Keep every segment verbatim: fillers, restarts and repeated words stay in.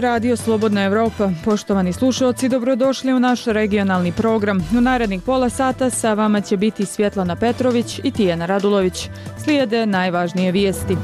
Radio Slobodna Evropa. Poštovani slušalci, dobrodošli u naš regionalni program. U narednih pola sata sa vama će biti Svjetlana Petrović i Tijana Radulović. Slijede najvažnije vijesti.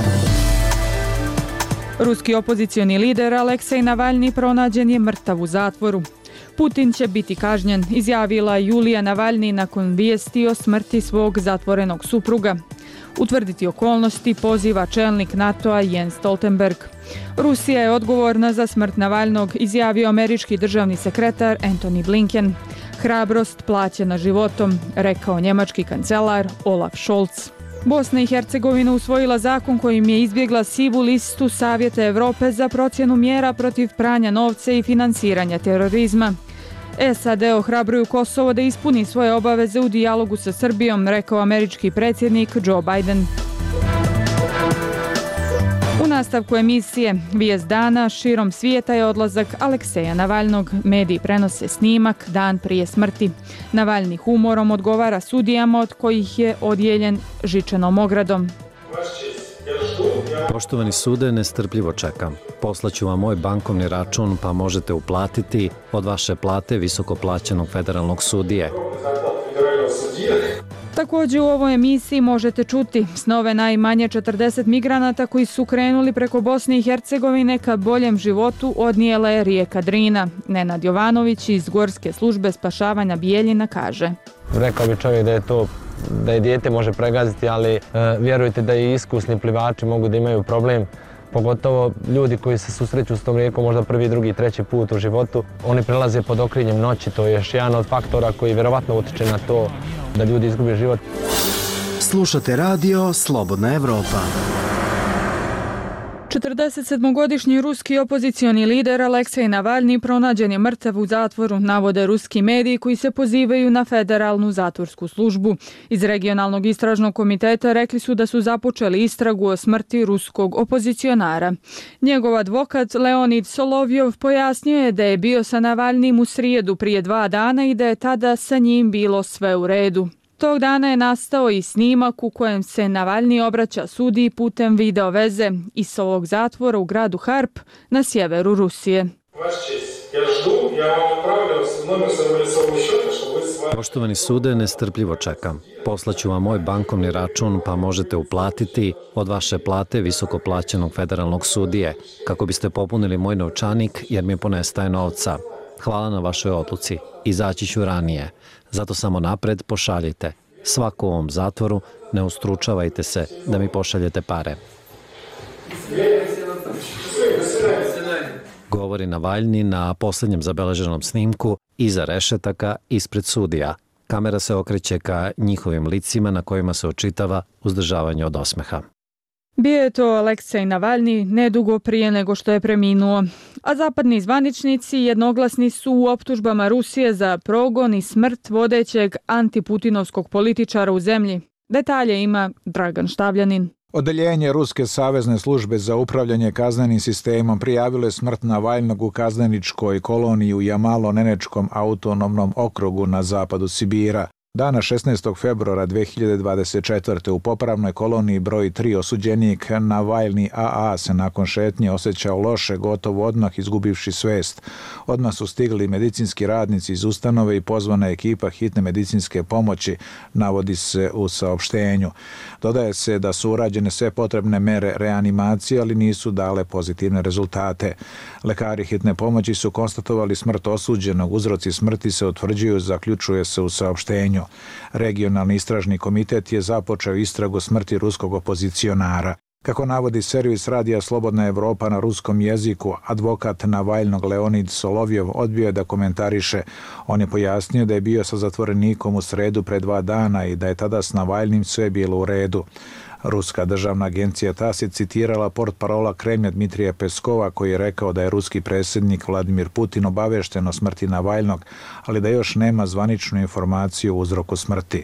Ruski opozicioni lider Aleksej Navalni pronađen je mrtav u zatvoru. Putin će biti kažnjen, izjavila Julija Navalni nakon vijesti o smrti svog zatvorenog supruga. Utvrditi okolnosti poziva čelnik NATO-a Jens Stoltenberg. Rusija je odgovorna za smrt Navalnog, izjavio američki državni sekretar Antony Blinken. Hrabrost plaćena životom, rekao njemački kancelar Olaf Scholz. Bosna i Hercegovina usvojila zakon kojim je izbjegla sivu listu Savjeta Europe za procjenu mjera protiv pranja novca i finansiranja terorizma. S A D ohrabruju Kosovo da ispuni svoje obaveze u dijalogu sa Srbijom, rekao američki predsjednik Joe Biden. U nastavku emisije Vijest dana širom svijeta je odlazak Alekseja Navalnog. Mediji prenose snimak dan prije smrti. Navalni humorom odgovara sudijama od kojih je odijeljen žičanom ogradom. Poštovani sude, nestrpljivo čekam. Poslaću vam moj bankovni račun pa možete uplatiti od vaše plate visoko plaćenog federalnog sudije. Također u ovoj emisiji možete čuti snove najmanje četrdeset migranata koji su krenuli preko Bosne i Hercegovine ka boljem životu odnijela je rijeka Drina. Nenad Jovanović iz Gorske službe spašavanja Bijeljina kaže: Rekao bi čovjek da je to da je dijete može pregaziti, ali e, vjerujte da i iskusni plivači mogu da imaju problem, pogotovo ljudi koji se susreću s tom rijekom možda prvi, drugi, treći put u životu. Oni prelaze pod okriljem noći, to je još jedan od faktora koji vjerovatno utiče na to da ljudi izgube život. Slušate radio Slobodna Evropa. četrdesetsedmogodišnji ruski opozicioni lider Aleksej Navalni pronađen je mrtav u zatvoru, navode ruski mediji koji se pozivaju na federalnu zatvorsku službu. Iz regionalnog istražnog komiteta rekli su da su započeli istragu o smrti ruskog opozicionara. Njegov advokat Leonid Solovjov pojasnio je da je bio sa Navalnim u srijedu prije dva dana i da je tada sa njim bilo sve u redu. Tog dana je nastao i snimak u kojem se Navalni obraća sudiji putem video veze iz ovog zatvora u gradu Harp na sjeveru Rusije. Poštovani sude, nestrpljivo čekam. Poslaću vam moj bankovni račun pa možete uplatiti od vaše plate visoko plaćenog federalnog sudije kako biste popunili moj novčanik jer mi ponestaje novca. Hvala na vašoj odluci. Izaći ću ranije. Zato samo napred pošaljite. Svako u ovom zatvoru ne ustručavajte se da mi pošaljete pare. Govori Navalni na posljednjem zabeleženom snimku iza rešetaka ispred sudija. Kamera se okreće ka njihovim licima na kojima se očitava uzdržavanje od osmeha. Bio je to Aleksej Navalni nedugo prije nego što je preminuo. A zapadni zvaničnici jednoglasni su u optužbama Rusije za progon i smrt vodećeg antiputinovskog političara u zemlji. Detalje ima Dragan Štavljanin. Odeljenje Ruske savezne službe za upravljanje kaznenim sistemom prijavilo je smrt Navalnog u kazneničkoj koloniji u Jamalo-Nenečkom autonomnom okrugu na zapadu Sibira. Dana šesnaestog februara dve hiljade dvadeset četvrte. u popravnoj koloniji broj tri osuđenik Navalni A A se nakon šetnje osjećao loše, gotovo odmah izgubivši svest. Odmah su stigli medicinski radnici iz ustanove i pozvana ekipa hitne medicinske pomoći, navodi se u saopštenju. Dodaje se da su urađene sve potrebne mere reanimacije, ali nisu dale pozitivne rezultate. Lekari hitne pomoći su konstatovali smrt osuđenog. Uzroci smrti se utvrđuju, zaključuje se u saopštenju. Regionalni istražni komitet je započeo istragu smrti ruskog opozicionara. Kako navodi servis radija Slobodna Evropa na ruskom jeziku, advokat Navalnog Leonid Solovjov odbio je da komentariše. On je pojasnio da je bio sa zatvorenikom u sredu pre dva dana i da je tada s Navalnim sve bilo u redu. Ruska državna agencija TASS je citirala portparola Kremlja Dmitrija Peskova koji je rekao da je ruski predsjednik Vladimir Putin obavešten o smrti Navalnog, ali da još nema zvaničnu informaciju o uzroku smrti.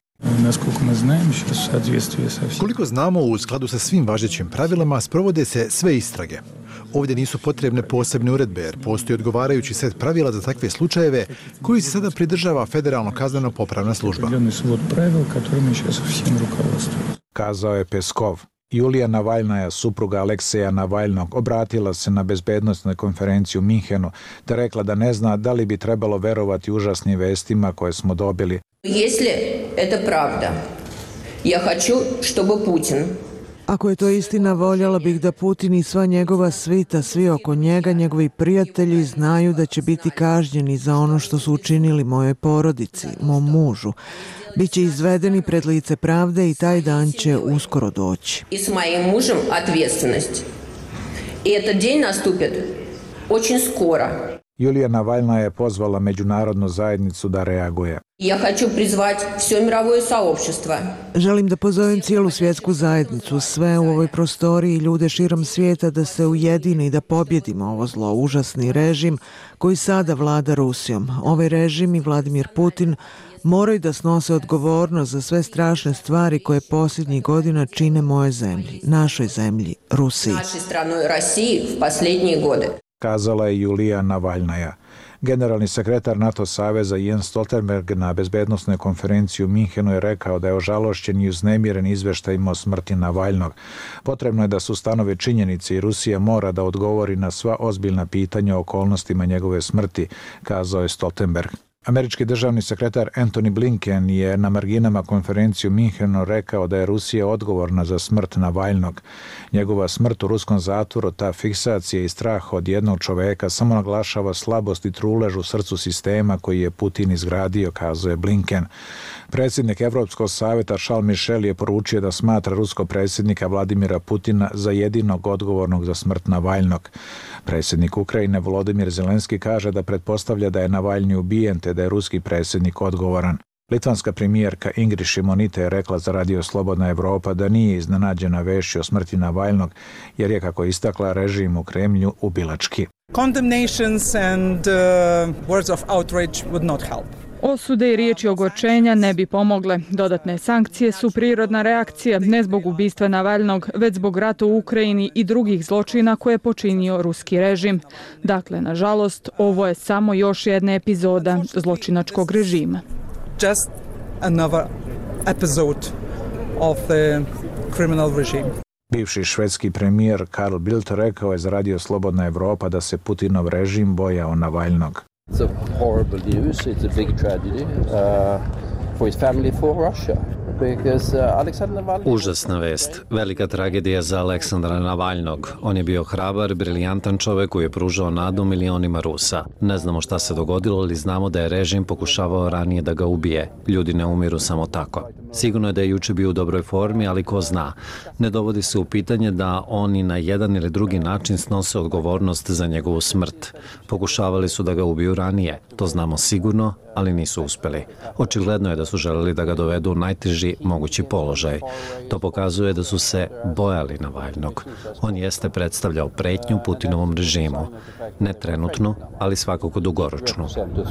Koliko znamo, u skladu sa svim važećim pravilima sprovode se sve istrage. Ovdje nisu potrebne posebne uredbe jer postoji odgovarajući set pravila za takve slučajeve koji se sada pridržava Federalno kazneno popravna služba. Kazao je Peskov. Julija Navalnaja, supruga Alekseja Navalnog, obratila se na bezbednostnoj konferenciji u Minhenu te rekla da ne zna da li bi trebalo verovati užasnim vestima koje smo dobili. Если это правда, я хочу, чтобы Путин. Ako je to istina, voljela bih da Putin i sva njegova svita, svi oko njega, njegovi prijatelji znaju da će biti kažnjeni za ono što su učinili mojoj porodici, mom mužu. Biće izvedeni pred lice pravde i taj dan će uskoro doći. I s mojim mužem odgovornost. I этот день наступит очень скоро. Julija Navalna je pozvala međunarodnu zajednicu da reaguje. Ja хочу призвать все мировое сообщество. Želim da pozovem cijelu svjetsku zajednicu, sve u ovoj prostoriji i ljude širom svijeta da se ujedine i da pobjedimo ovo zlo, užasni režim koji sada vlada Rusijom. Ovaj režim i Vladimir Putin moraju da snose odgovornost za sve strašne stvari koje posljednjih godina čine moje zemlji, našoj zemlji, Rusiji. Našoj stranoj Rusiji v posljednje godine. Kazala je Julija Navalnaja. Generalni sekretar NATO saveza Jens Stoltenberg na bezbednosnoj konferenciji u Minhenu je rekao da je ožalošćen i uznemiren izveštajima o smrti Navalnog. Potrebno je da se ustanove činjenice i Rusija mora da odgovori na sva ozbiljna pitanja o okolnostima njegove smrti, kazao je Stoltenberg. Američki državni sekretar Antony Blinken je na marginama konferencije u Minhenu rekao da je Rusija odgovorna za smrt Navalnog. Njegova smrt u ruskom zatvoru, ta fiksacija i strah od jednog čoveka samo naglašava slabost i trulež u srcu sistema koji je Putin izgradio, kazuje Blinken. Predsjednik Evropskog savjeta Charles Michel je poručio da smatra ruskog predsjednika Vladimira Putina za jedinog odgovornog za smrt Navalnog. Predsjednik Ukrajine Volodymyr Zelenski kaže da pretpostavlja da je Navalni ubijen te da je ruski predsjednik odgovoran. Litvanska premijerka Ingrid Šimonytė je rekla za Radio Slobodna Evropa da nije iznenađena vešću o smrti Navalnog jer je, kako istakla, režim u Kremlju ubilački. Condemnations and uh, words of outrage would not help. Osude i riječi ogorčenja ne bi pomogle. Dodatne sankcije su prirodna reakcija, ne zbog ubistva Navalnog, već zbog rata u Ukrajini i drugih zločina koje je počinio ruski režim. Dakle, nažalost, ovo je samo još jedna epizoda zločinačkog režima. Just another episode of the criminal regime. Bivši švedski premijer Carl Bildt rekao je za Radio Slobodna Evropa da se Putinov režim bojao Navalnog. It's a horrible news. It's a big tragedy uh, for his family, for Russia. Because, uh, Aleksandar Navalny... Užasna vest. Velika tragedija za Aleksandra Navalnog. On je bio hrabar, briljantan čovek koji je pružao nadu milionima Rusa. Ne znamo šta se dogodilo, ali znamo da je režim pokušavao ranije da ga ubije. Ljudi ne umiru samo tako. Sigurno je da je juče bio u dobroj formi, ali ko zna. Ne dovodi se u pitanje da oni na jedan ili drugi način snose odgovornost za njegovu smrt. Pokušavali su da ga ubiju ranije. To znamo sigurno, ali nisu uspeli. Očigledno je da su želeli da ga dovedu u najteži mogući položaj. To pokazuje da su se bojali Navalnog. On jeste predstavljao pretnju Putinovom režimu. Ne trenutno, ali svakako dugoročno.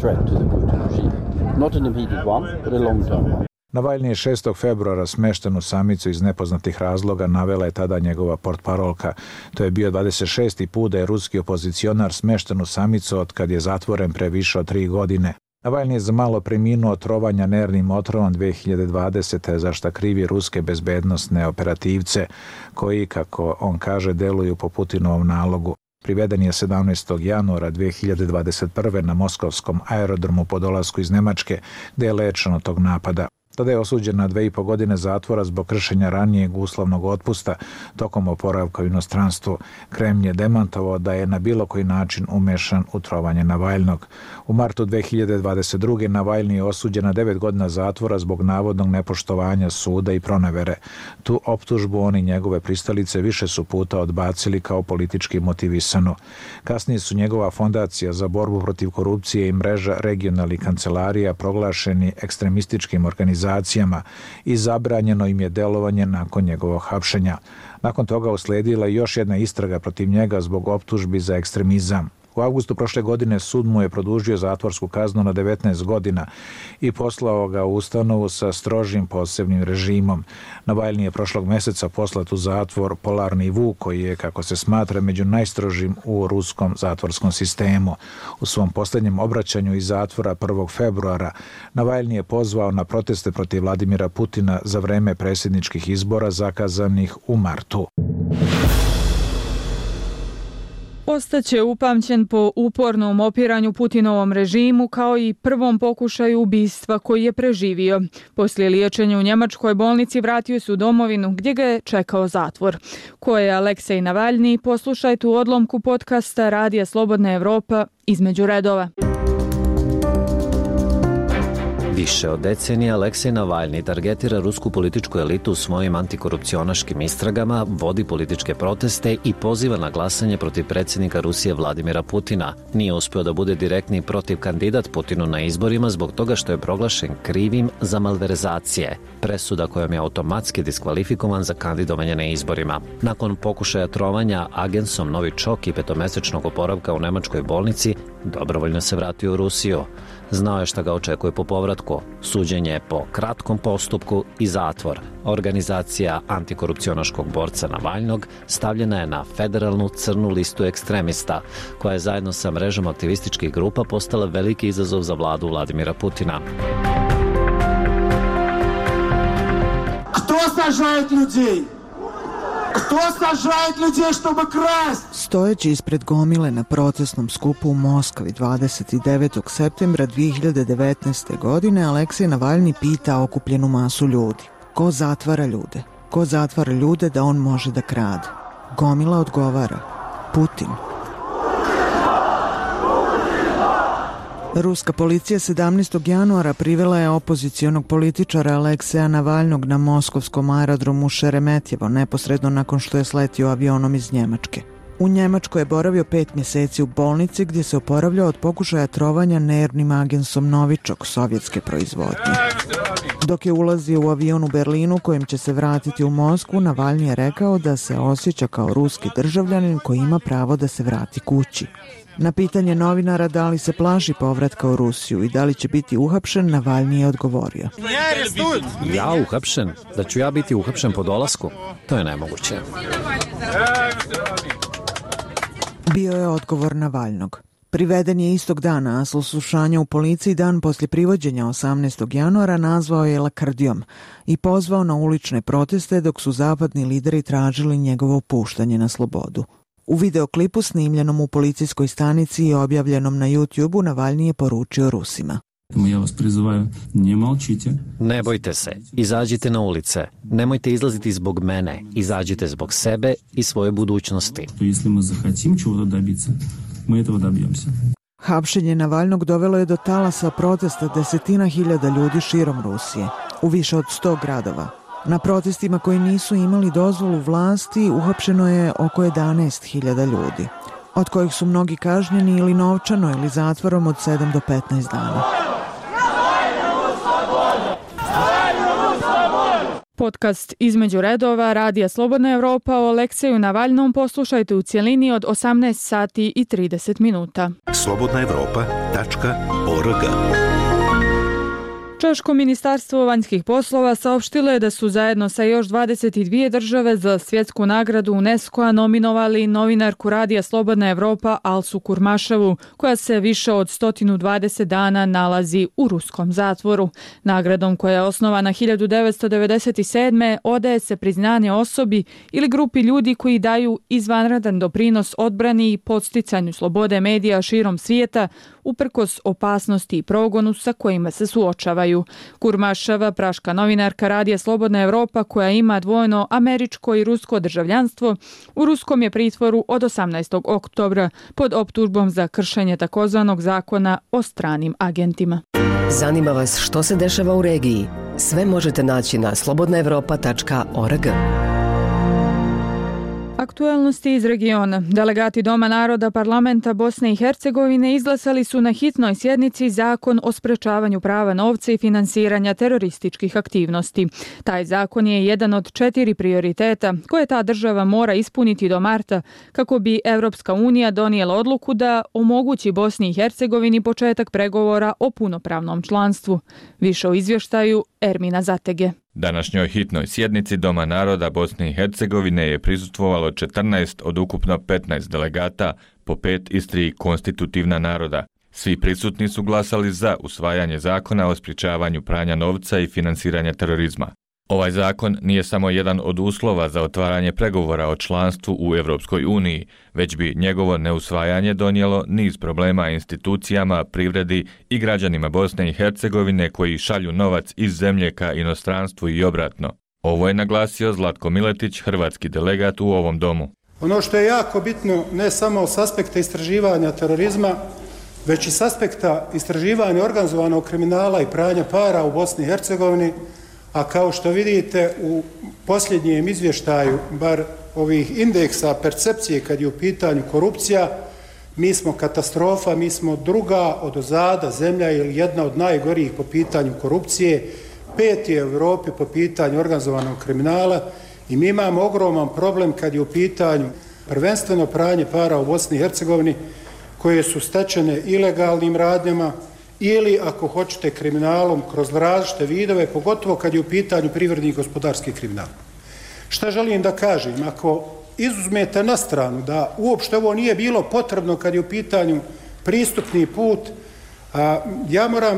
Navalni je šestog februara smešten u samicu iz nepoznatih razloga, navela je tada njegova portparolka. To je bio dvadeset šesti put da je ruski opozicionar smešten u samicu od kad je zatvoren pre više od tri godine. Navalni je za malo preminuo od trovanja nervnim otrovom dve hiljade dvadesete za šta krivi ruske bezbednosne operativce koji, kako on kaže, deluju po Putinovom nalogu. Priveden je sedamnaestog januara dve hiljade dvadeset prve na moskovskom aerodromu po dolasku iz Nemačke, gde je lečen od tog napada. Tada je osuđen na dve i po godine zatvora zbog kršenja ranijeg uslovnog otpusta tokom oporavka u inostranstvu. Kremlj je demantovao da je na bilo koji način umešan u trovanje Navalnog. U martu dve hiljade dvadeset druge. Navalni je osuđen na devet godina zatvora zbog navodnog nepoštovanja suda i pronevere. Tu optužbu on i njegove pristalice više su puta odbacili kao politički motivisanu. Kasnije su njegova fondacija za borbu protiv korupcije i mreža regionalnih kancelarija proglašeni ekstremističkim organizacijama i zabranjeno im je delovanje nakon njegovog hapšenja. Nakon toga usledila još jedna istraga protiv njega zbog optužbi za ekstremizam. U avgustu prošle godine sud mu je produžio zatvorsku kaznu na devetnaest godina i poslao ga u ustanovu sa strožim posebnim režimom. Navalni je prošlog meseca poslat u zatvor Polarni vuk, koji je, kako se smatra, među najstrožim u ruskom zatvorskom sistemu. U svom posljednjem obraćanju iz zatvora prvog februara Navalni je pozvao na proteste protiv Vladimira Putina za vreme predsjedničkih izbora zakazanih u martu. Ostaće upamćen po upornom opiranju Putinovom režimu kao i prvom pokušaju ubistva koji je preživio. Poslije liječenja u njemačkoj bolnici vratio se u domovinu gdje ga je čekao zatvor. Ko je Aleksej Navalni? Poslušajte u odlomku podcasta Radija Slobodna Evropa Između redova. Više od decenije Aleksej Navalni targetira rusku političku elitu u svojim antikorupcionaškim istragama, vodi političke proteste i poziva na glasanje protiv predsjednika Rusije Vladimira Putina. Nije uspio da bude direktni protiv kandidat Putinu na izborima zbog toga što je proglašen krivim za malverzacije, presuda kojom je automatski diskvalifikovan za kandidovanje na izborima. Nakon pokušaja trovanja agensom Novičok i petomesečnog oporavka u nemačkoj bolnici, dobrovoljno se vratio u Rusiju. Znao je šta ga očekuje po povratku, suđenje po kratkom postupku i zatvor. Organizacija antikorupcionaškog borca Navalnog stavljena je na federalnu crnu listu ekstremista, koja je zajedno sa mrežom aktivističkih grupa postala veliki izazov za vladu Vladimira Putina. Kto sažaje ljudi? Kto sažaje ljudi što bi krast? Stojeći ispred gomile na protestnom skupu u Moskvi dvadeset devetog septembra dvije hiljade devetnaeste. godine Aleksej Navalni pita okupljenu masu ljudi. Ko zatvara ljude? Ko zatvara ljude da on može da krade? Gomila odgovara. Putin. Ruska policija sedamnaestog januara privela je opozicionog političara Alekseja Navalnog na moskovskom aerodromu Šeremetjevo neposredno nakon što je sletio avionom iz Njemačke. U Njemačkoj je boravio pet mjeseci u bolnici gdje se oporavljao od pokušaja trovanja nervnim agensom Novičok sovjetske proizvodnje. Dok je ulazio u avion u Berlinu kojim će se vratiti u Moskvu, Navalni je rekao da se osjeća kao ruski državljanin koji ima pravo da se vrati kući. Na pitanje novinara da li se plaši povratka u Rusiju i da li će biti uhapšen, Navalni je odgovorio. Ja uhapšen? Da ću ja biti uhapšen po dolasku? To je nemoguće. Bio je odgovor Navalnog. Priveden je istog dana, a slušanja u policiji dan poslije privođenja osamnaestog januara nazvao je lakrdijom i pozvao na ulične proteste dok su zapadni lideri tražili njegovo puštanje na slobodu. U videoklipu snimljenom u policijskoj stanici i objavljenom na YouTube-u Navalni je poručio Rusima. Ja vas prizivaju, ne molčite. Ne bojte se, izađite na ulice. Nemojte izlaziti zbog mene, izađite zbog sebe i svoje budućnosti. Если мы захотим чего-то добиться, мы этого добьемся. Hapšenje Navalnog dovelo je do talasa protesta desetina hiljada ljudi širom Rusije, u više od sto gradova. Na protestima koji nisu imali dozvolu vlasti uhapšeno je oko jedanaest hiljada ljudi, od kojih su mnogi kažnjeni ili novčano ili zatvorom od sedam do petnaest dana. Podcast Između redova Radija Slobodna Evropa o Alekseju Navalnom poslušajte u cjelini od osamnaest sati i trideset minuta. slobodna evropa tačka org. Češko ministarstvo vanjskih poslova saopštilo je da su zajedno sa još dvadeset dvije države za svjetsku nagradu UNESCO-a nominovali novinarku Radija Slobodna Evropa Alsu Kurmaševu, koja se više od sto dvadeset dana nalazi u ruskom zatvoru. Nagradom, koja je osnovana hiljadu devetsto devedeset sedme. odaje se priznanje osobi ili grupi ljudi koji daju izvanredan doprinos odbrani i podsticanju slobode medija širom svijeta, uprkos opasnosti i progonu sa kojima se suočavaju. Kurmaševa, praška novinarka Radija Slobodna Evropa koja ima dvojno američko i rusko državljanstvo, u ruskom je pritvoru od osamnaestog oktobra pod optužbom za kršenje takozvanog zakona o stranim agentima. Zanima vas što se dešava u regiji? Sve možete naći na slobodna evropa tačka org. Aktuelnosti iz regiona. Delegati Doma naroda parlamenta Bosne i Hercegovine izglasali su na hitnoj sjednici zakon o sprečavanju prava novca i finansiranja terorističkih aktivnosti. Taj zakon je jedan od četiri prioriteta koje ta država mora ispuniti do marta kako bi Evropska unija donijela odluku da omogući Bosni i Hercegovini početak pregovora o punopravnom članstvu. Više o izvještaju Ermina Zatege. Današnjoj hitnoj sjednici Doma naroda Bosne i Hercegovine je prisustvovalo četrnaest od ukupno petnaest delegata, po pet iz tri konstitutivna naroda. Svi prisutni su glasali za usvajanje zakona o sprječavanju pranja novca i finansiranja terorizma. Ovaj zakon nije samo jedan od uslova za otvaranje pregovora o članstvu u Evropskoj uniji, već bi njegovo neusvajanje donijelo niz problema institucijama, privredi i građanima Bosne i Hercegovine koji šalju novac iz zemlje ka inostranstvu i obratno. Ovo je naglasio Zlatko Miletić, hrvatski delegat u ovom domu. Ono što je jako bitno, ne samo s aspekta istraživanja terorizma, već i s aspekta istraživanja organizovanog kriminala i pranja para u Bosni i Hercegovini, a kao što vidite u posljednjem izvještaju, bar ovih indeksa percepcije kad je u pitanju korupcija, mi smo katastrofa, mi smo druga odozada zemlja ili jedna od najgorijih po pitanju korupcije, peti u Europi po pitanju organizovanog kriminala i mi imamo ogroman problem kad je u pitanju prvenstveno pranje para u Bosni i Hercegovini koje su stečene ilegalnim radnjama ili, ako hoćete, kriminalom kroz različite vidove, pogotovo kad je u pitanju privredni i gospodarski kriminal. Šta želim da kažem? Ako izuzmete na stranu da uopšte ovo nije bilo potrebno kad je u pitanju pristupni put, a, ja moram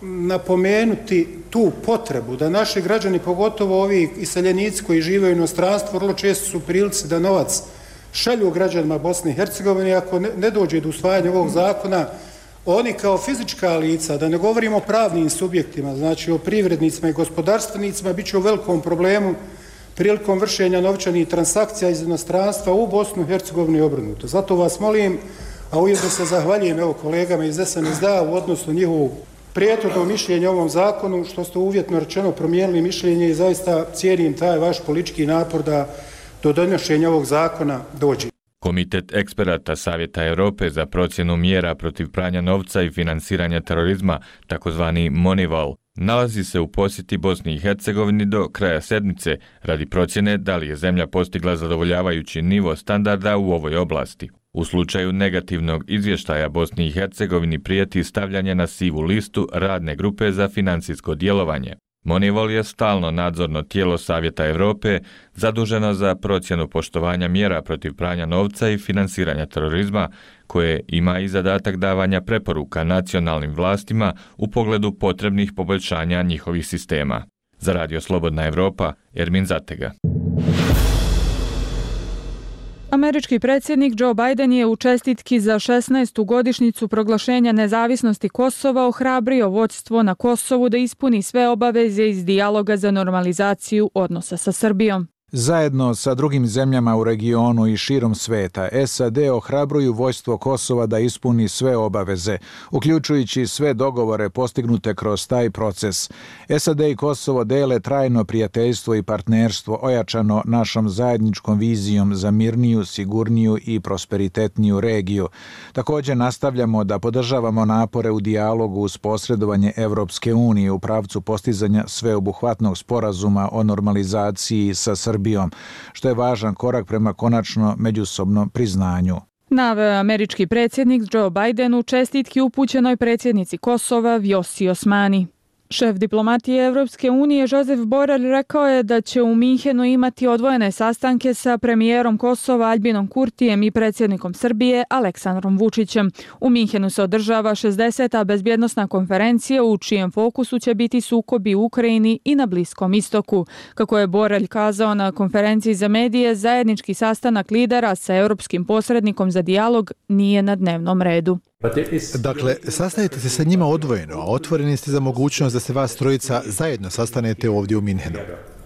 napomenuti tu potrebu da naši građani, pogotovo ovi iseljenici koji žive u inostranstvu, vrlo često su u prilici da novac šalju građanima Bosne i Hercegovine. Ako ne, ne dođe do usvajanja ovog zakona, oni kao fizička lica, da ne govorimo o pravnim subjektima, znači o privrednicima i gospodarstvenicima, bit će u velikom problemu prilikom vršenja novčanih transakcija iz inostranstva u Bosnu i Hercegovinu i obrnuto. Zato vas molim, a ujedno se zahvaljujem evo kolegama iz S N S D-a u odnosu njihovu prijetodno mišljenje o ovom zakonu, što ste uvjetno rečeno promijenili mišljenje i zaista cijenim taj vaš politički napor da do donošenja ovog zakona dođe. Komitet eksperata Savjeta Europe za procjenu mjera protiv pranja novca i finansiranja terorizma, takozvani Moneyval, nalazi se u posjeti Bosni i Hercegovini do kraja sedmice radi procjene da li je zemlja postigla zadovoljavajući nivo standarda u ovoj oblasti. U slučaju negativnog izvještaja Bosni i Hercegovini prijeti stavljanje na sivu listu radne grupe za financijsko djelovanje. Moneyval je stalno nadzorno tijelo Savjeta Europe zaduženo za procjenu poštovanja mjera protiv pranja novca i finansiranja terorizma, koje ima i zadatak davanja preporuka nacionalnim vlastima u pogledu potrebnih poboljšanja njihovih sistema. Za Radio Slobodna Evropa, Ermin Zatega. Američki predsjednik Joe Biden je u čestitki za šesnaestu godišnjicu proglašenja nezavisnosti Kosova ohrabrio vodstvo na Kosovu da ispuni sve obaveze iz dijaloga za normalizaciju odnosa sa Srbijom. Zajedno sa drugim zemljama u regionu i širom sveta, S A D ohrabruju vojstvo Kosova da ispuni sve obaveze, uključujući sve dogovore postignute kroz taj proces. S A D i Kosovo dele trajno prijateljstvo i partnerstvo ojačano našom zajedničkom vizijom za mirniju, sigurniju i prosperitetniju regiju. Također nastavljamo da podržavamo napore u dijalogu uz posredovanje Evropske unije u pravcu postizanja sveobuhvatnog sporazuma o normalizaciji sa Srbijom, što je važan korak prema konačno međusobnom priznanju. Naveo američki predsjednik Joe Biden u čestitki upućenoj predsjednici Kosova Vjosi Osmani. Šef diplomatije Evropske unije Josep Borrell rekao je da će u Minhenu imati odvojene sastanke sa premijerom Kosova Albinom Kurtijem i predsjednikom Srbije Aleksandrom Vučićem. U Minhenu se održava šezdeseta bezbjednosna konferencija u čijem fokusu će biti sukobi u Ukrajini i na Bliskom istoku. Kako je Borrell kazao na konferenciji za medije, zajednički sastanak lidera sa europskim posrednikom za dijalog nije na dnevnom redu. Dakle, sastanete se sa njima odvojeno, a otvoreni ste za mogućnost da se vas trojica zajedno sastanete ovdje u Minhenu.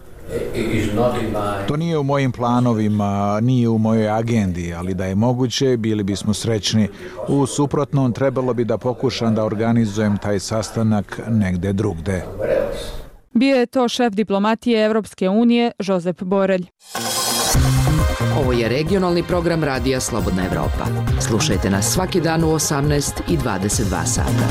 To nije u mojim planovima, nije u mojoj agendi, ali da je moguće, bili bismo srećni. U suprotnom, trebalo bi da pokušam da organizujem taj sastanak negde drugde. Bio je to šef diplomatije Evropske unije Josep Borrell. Ovo je regionalni program Radija Slobodna Evropa. Slušajte nas svaki dan u osamnaest i dvadeset dva sata.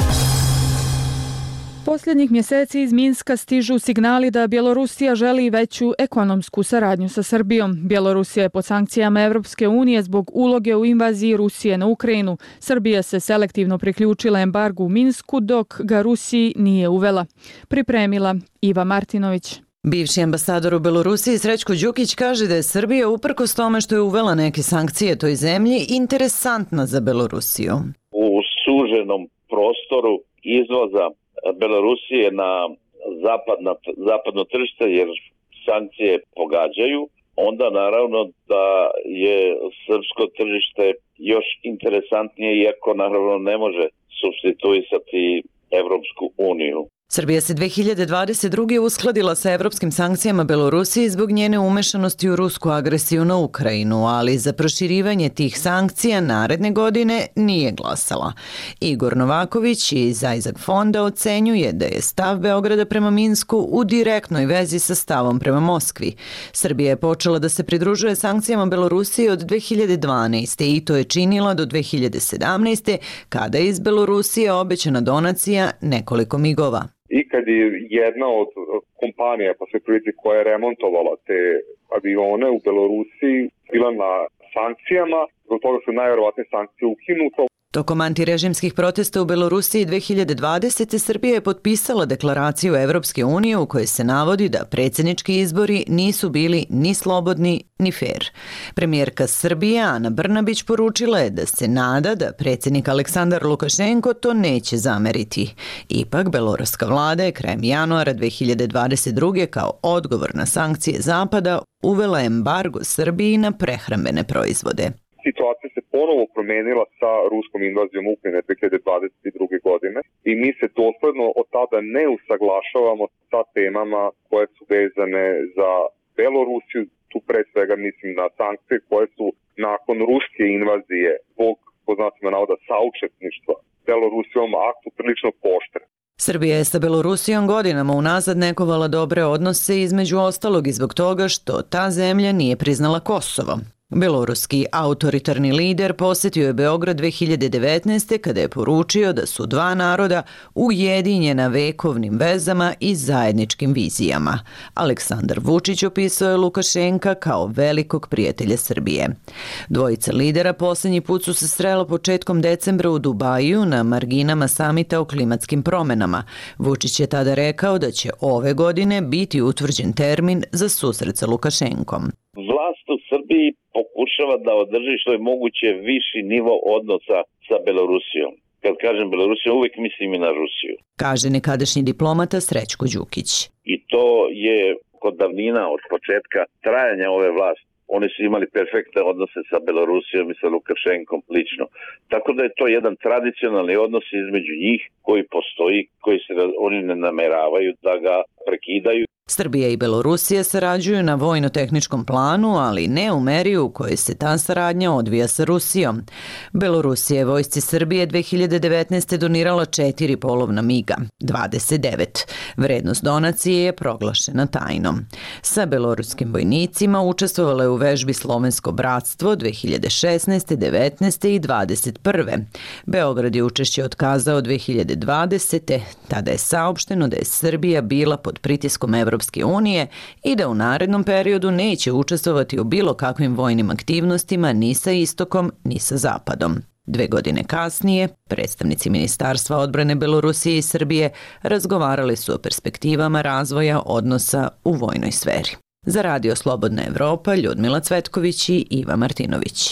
Posljednjih mjeseci iz Minska stižu signali da Bjelorusija želi veću ekonomsku saradnju sa Srbijom. Bjelorusija je pod sankcijama Evropske unije zbog uloge u invaziji Rusije na Ukrajinu. Srbija se selektivno priključila embargu u Minsku dok ga Rusiji nije uvela. Pripremila Iva Martinović. Bivši ambasador u Belorusiji Srećko Đukić kaže da je Srbija uprkos tome što je uvela neke sankcije toj zemlji interesantna za Belorusiju. U suženom prostoru izvoza Belorusije na zapadna, zapadno tržište, jer sankcije pogađaju, onda naravno da je srpsko tržište još interesantnije, iako naravno ne može supstituisati Evropsku uniju. Srbija se dve hiljade dvadeset druge uskladila sa evropskim sankcijama Belorusiji zbog njene umešanosti u rusku agresiju na Ukrajinu, ali za proširivanje tih sankcija naredne godine nije glasala. Igor Novaković iz Isaac fonda ocenjuje da je stav Beograda prema Minsku u direktnoj vezi sa stavom prema Moskvi. Srbija je počela da se pridružuje sankcijama Belorusije od dve hiljade dvanaeste. i to je činila do dve hiljade sedamnaeste. kada je iz Belorusije obećana donacija nekoliko migova. I kad je jedna od kompanija, pa se priliči koja je remontovala te avione u Belorusiji, bila na sankcijama, zbog toga su najverovatnije sankcije ukinuto. Tokom antirežimskih protesta u Belorusiji dve hiljade dvadesete. Srbija je potpisala deklaraciju Evropske unije u kojoj se navodi da predsjednički izbori nisu bili ni slobodni ni fer. Premijerka Srbije Ana Brnabić poručila je da se nada da predsjednik Aleksandar Lukašenko to neće zameriti. Ipak, beloruska vlada je krajem januara dve hiljade dvadeset druge. kao odgovor na sankcije Zapada uvela embargo Srbiji na prehrambene proizvode. Situacija se ponovo promenila sa ruskom invazijom Ukrajine dve hiljade dvadeset druge. godine i mi se dosledno od tada ne usaglašavamo sa temama koje su vezane za Belorusiju, tu pre svega mislim na sankcije koje su nakon ruske invazije zbog, po znacima navoda, saučesništva Belorusijom aktu prilično poštre. Srbija je sa Belorusijom godinama unazad negovala dobre odnose, između ostalog i zbog toga što ta zemlja nije priznala Kosovo. Beloruski autoritarni lider posjetio je Beograd dve hiljade devetnaeste. kada je poručio da su dva naroda ujedinjena vekovnim vezama i zajedničkim vizijama. Aleksandar Vučić opisao je Lukašenka kao velikog prijatelja Srbije. Dvojica lidera posljednji put su se srela početkom decembra u Dubaju na marginama samita o klimatskim promjenama. Vučić je tada rekao da će ove godine biti utvrđen termin za susret sa Lukašenkom. Vlast u Srbiji pokušava da održi što je moguće viši nivo odnosa sa Belorusijom. Kad kažem Belorusiju, uvijek mislim i na Rusiju. Kaže nekadašnji diplomata Srećko Đukić. I to je kod davnina, od početka trajanja ove vlasti. Oni su imali perfektne odnose sa Belorusijom i sa Lukašenkom lično. Tako da je to jedan tradicionalni odnos između njih koji postoji, koji se oni ne nameravaju da ga prekidaju. Srbija i Belorusija sarađuju na vojno-tehničkom planu, ali ne u meri u kojoj se ta saradnja odvija sa Rusijom. Belorusija je vojsci Srbije dve hiljade devetnaeste. donirala četiri polovna miga, dvadeset devet. Vrednost donacije je proglašena tajnom. Sa beloruskim vojnicima učestvovalo je u vežbi Slovensko bratstvo dve hiljade šesnaeste, devetnaeste i dvadeset prve. Beograd je učešće otkazao dve hiljade dvadesete. Tada je saopšteno da je Srbija bila pod pritiskom Evropske unije i da u narednom periodu neće učestvovati u bilo kakvim vojnim aktivnostima ni sa istokom ni sa zapadom. Dve godine kasnije, predstavnici Ministarstva odbrane Belorusije i Srbije razgovarali su o perspektivama razvoja odnosa u vojnoj sferi. Za Radio Slobodna Evropa, Ljudmila Cvetković i Iva Martinović.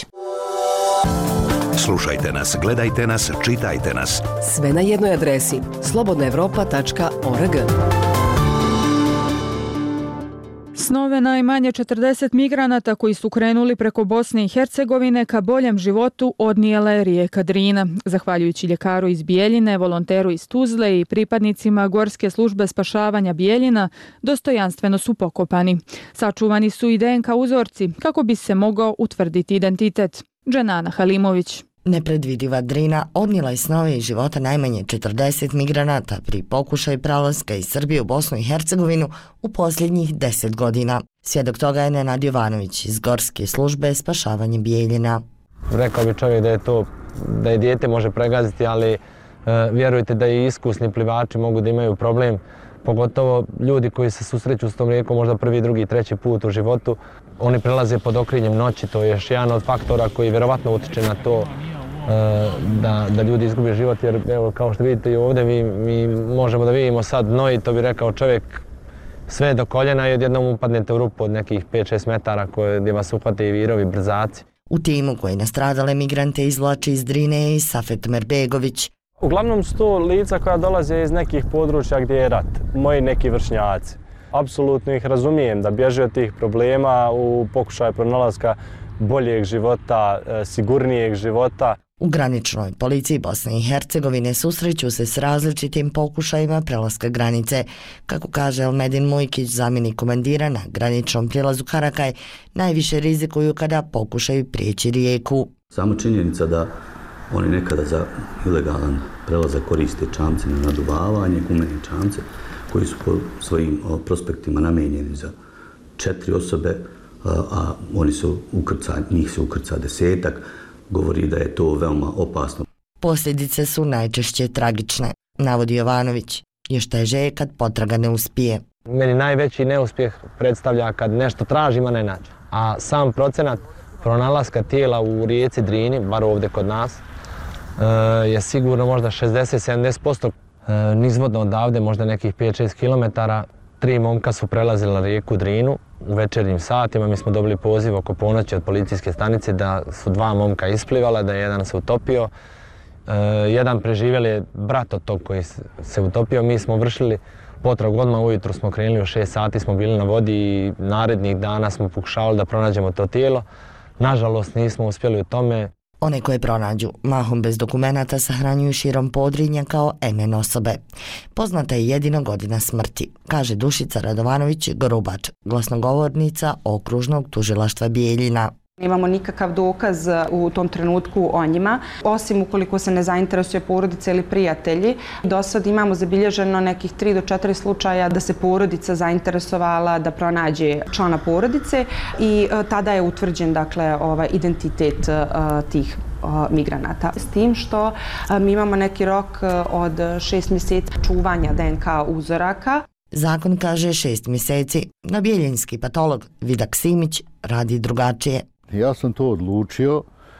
Slušajte nas, gledajte nas, čitajte nas. Sve na jednoj adresi slobodna evropa tačka org. Snove najmanje četrdeset migranata koji su krenuli preko Bosne i Hercegovine ka boljem životu odnijela je rijeka Drina. Zahvaljujući ljekaru iz Bijeljine, volonteru iz Tuzle i pripadnicima Gorske službe spašavanja Bijeljina, dostojanstveno su pokopani. Sačuvani su i D N K uzorci kako bi se mogao utvrditi identitet. Dženana Halimović. Nepredvidiva Drina odnijela je snove i života najmanje četrdeset migranata pri pokušaju prelaska iz Srbije u Bosnu i Hercegovinu u posljednjih deset godina. Svjedok toga je Nenad Jovanović iz Gorske službe spašavanje Bijeljina. Rekao bi čovjek da je to, da je dijete može pregaziti, ali e, vjerujte da i iskusni plivači mogu da imaju problem, pogotovo ljudi koji se susreću s tom rijekom možda prvi, drugi, treći put u životu. Oni prelaze pod okriljem noći, to je još jedan od faktora koji vjerovatno utiče na to Da, da ljudi izgube život, jer evo, kao što vidite i ovdje mi, mi možemo da vidimo sad dno i to bi rekao čovjek sve do koljena i odjednom upadnete u rupu od nekih pet šest metara koje, gdje vas uhvate i virovi brzaci. U timu koji nastradale migrante izvlači iz Drine i Safet Merbegović. Uglavnom su to lica koja dolaze iz nekih područja gdje je rat, moji neki vršnjaci. Apsolutno ih razumijem da bježe od tih problema u pokušaju pronalaska boljeg života, sigurnijeg života. U graničnoj policiji Bosne i Hercegovine susreću se s različitim pokušajima prelaska granice. Kako kaže Elmedin Mujkić, zamjenik komandira na graničnom prijelazu Karakaj, najviše rizikuju kada pokušaju prijeći rijeku. Samo činjenica da oni nekada za ilegalan prelazak koriste čamce na naduvavanje, gumene čamce, koji su po svojim prospektima namijenjeni za četiri osobe, a oni su ukrca, njih se ukrca desetak, govori da je to veoma opasno. Posljedice su najčešće tragične, navodi Jovanović. Još teže je kad potraga ne uspije. Meni najveći neuspjeh predstavlja kad nešto tražimo ne nađe. A sam procenat pronalaska tijela u rijeci Drini, bar ovdje kod nas, je sigurno možda šezdeset do sedamdeset posto. Nizvodno odavde, možda nekih pet šest kilometara, tri momka su prelazila rijeku Drinu u večernjim satima. Mi smo dobili poziv oko ponoći od policijske stanice da su dva momka isplivala, da je jedan se utopio. E, jedan preživjeli je brat od tog koji se utopio. Mi smo vršili potragu, odmah ujutro smo krenuli, u šest sati smo bili na vodi i narednih dana smo pokušavali da pronađemo to tijelo. Nažalost nismo uspjeli u tome. One koje pronađu, mahom bez dokumenata, sahranjuju širom Podrinja kao em en osobe. Poznata je jedino godina smrti, kaže Dušica Radovanović-Gorubač, glasnogovornica okružnog tužilaštva Bijeljina. Nemamo nikakav dokaz u tom trenutku o njima, osim ukoliko se ne zainteresuje porodica ili prijatelji. Do sad imamo zabilježeno nekih tri do četiri slučaja da se porodica zainteresovala da pronađe člana porodice i tada je utvrđen, dakle, ovaj identitet tih migranata. S tim što mi imamo neki rok od šest mjeseci čuvanja de en ka uzoraka. Zakon kaže šest mjeseci, no bijeljinski patolog Vidak Simić radi drugačije. Ja sam to odlučio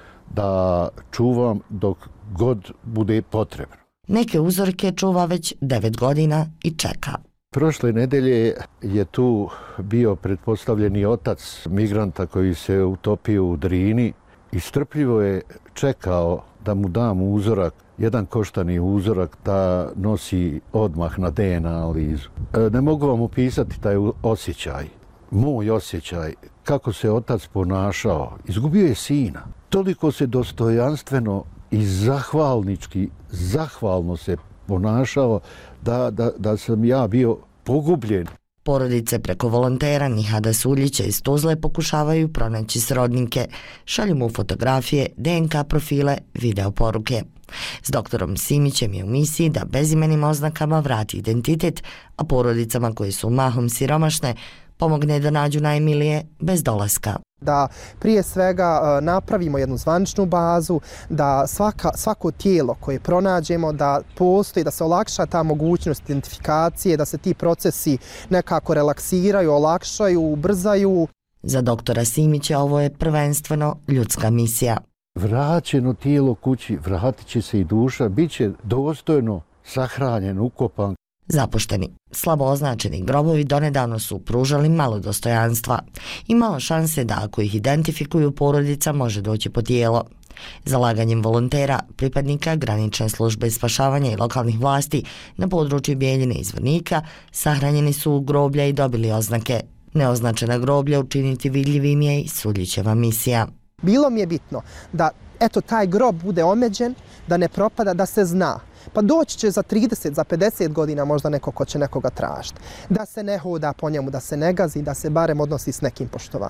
da čuvam dok god bude potrebno. Neke uzorke čuva već devet godina i čeka. Prošle nedelje je tu bio pretpostavljeni otac migranta koji se utopio u Drini i strpljivo je čekao da mu dam uzorak, jedan koštani uzorak da nosi odmah na de en a analizu. Ne mogu vam opisati taj osjećaj, moj osjećaj, kako se otac ponašao. Izgubio je sina. Toliko se dostojanstveno i zahvalnički, zahvalno se ponašao da, da, da sam ja bio pogubljen. Porodice preko volontera Nihada Suljića iz Tuzle pokušavaju pronaći srodnike. Šalju mu fotografije, de en ka profile, video poruke. S doktorom Simićem je u misiji da bezimenim oznakama vrati identitet, a porodicama koje su mahom siromašne pomogne da nađu najmilije bez dolaska. Da prije svega napravimo jednu zvaničnu bazu, da svaka, svako tijelo koje pronađemo da postoji, da se olakša ta mogućnost identifikacije, da se ti procesi nekako relaksiraju, olakšaju, ubrzaju. Za doktora Simića ovo je prvenstveno ljudska misija. Vraćeno tijelo kući, vratit će se i duša, bit će dostojno sahranjen, ukopan. Zapušteni, slabo označeni grobovi donedavno su pružali malo dostojanstva i malo šanse da ako ih identifikuju porodica može doći po tijelo. Zalaganjem volontera, pripadnika granične službe spašavanja i lokalnih vlasti na području Bijeljine i Zvornika sahranjeni su u groblja i dobili oznake. Neoznačena groblja učiniti vidljivim je i Suljićeva misija. Bilo mi je bitno da eto taj grob bude omeđen, da ne propada, da se zna. Pa doći će za trideset, za pedeset godina možda neko ko će nekoga tražiti. Da se ne hoda po njemu, da se ne gazi, da se barem odnosi s nekim poštovanjem.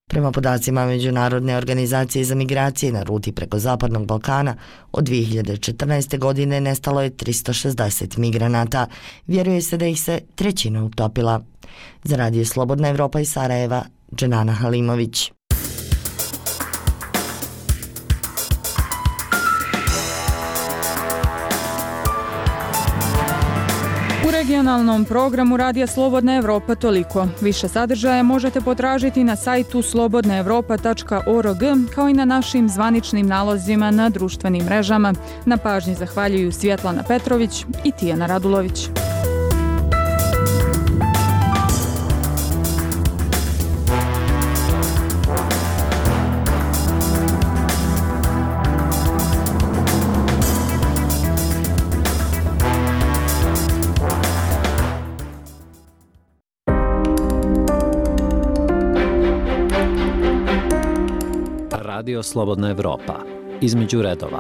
Prema podacima Međunarodne organizacije za migracije na ruti preko Zapadnog Balkana, od dvije hiljade četrnaeste. godine nestalo je tristo šezdeset migranata. Vjeruje se da ih se trećina utopila. Za Radio Slobodna Evropa iz Sarajeva, Dženana Halimović. U regionalnom programu Radija Slobodna Evropa toliko. Više sadržaja možete potražiti na sajtu slobodna evropa tačka org kao i na našim zvaničnim nalozima na društvenim mrežama. Na pažnji zahvaljuju Svjetlana Petrović i Tijana Radulović. Radio Slobodna Evropa. Između redova.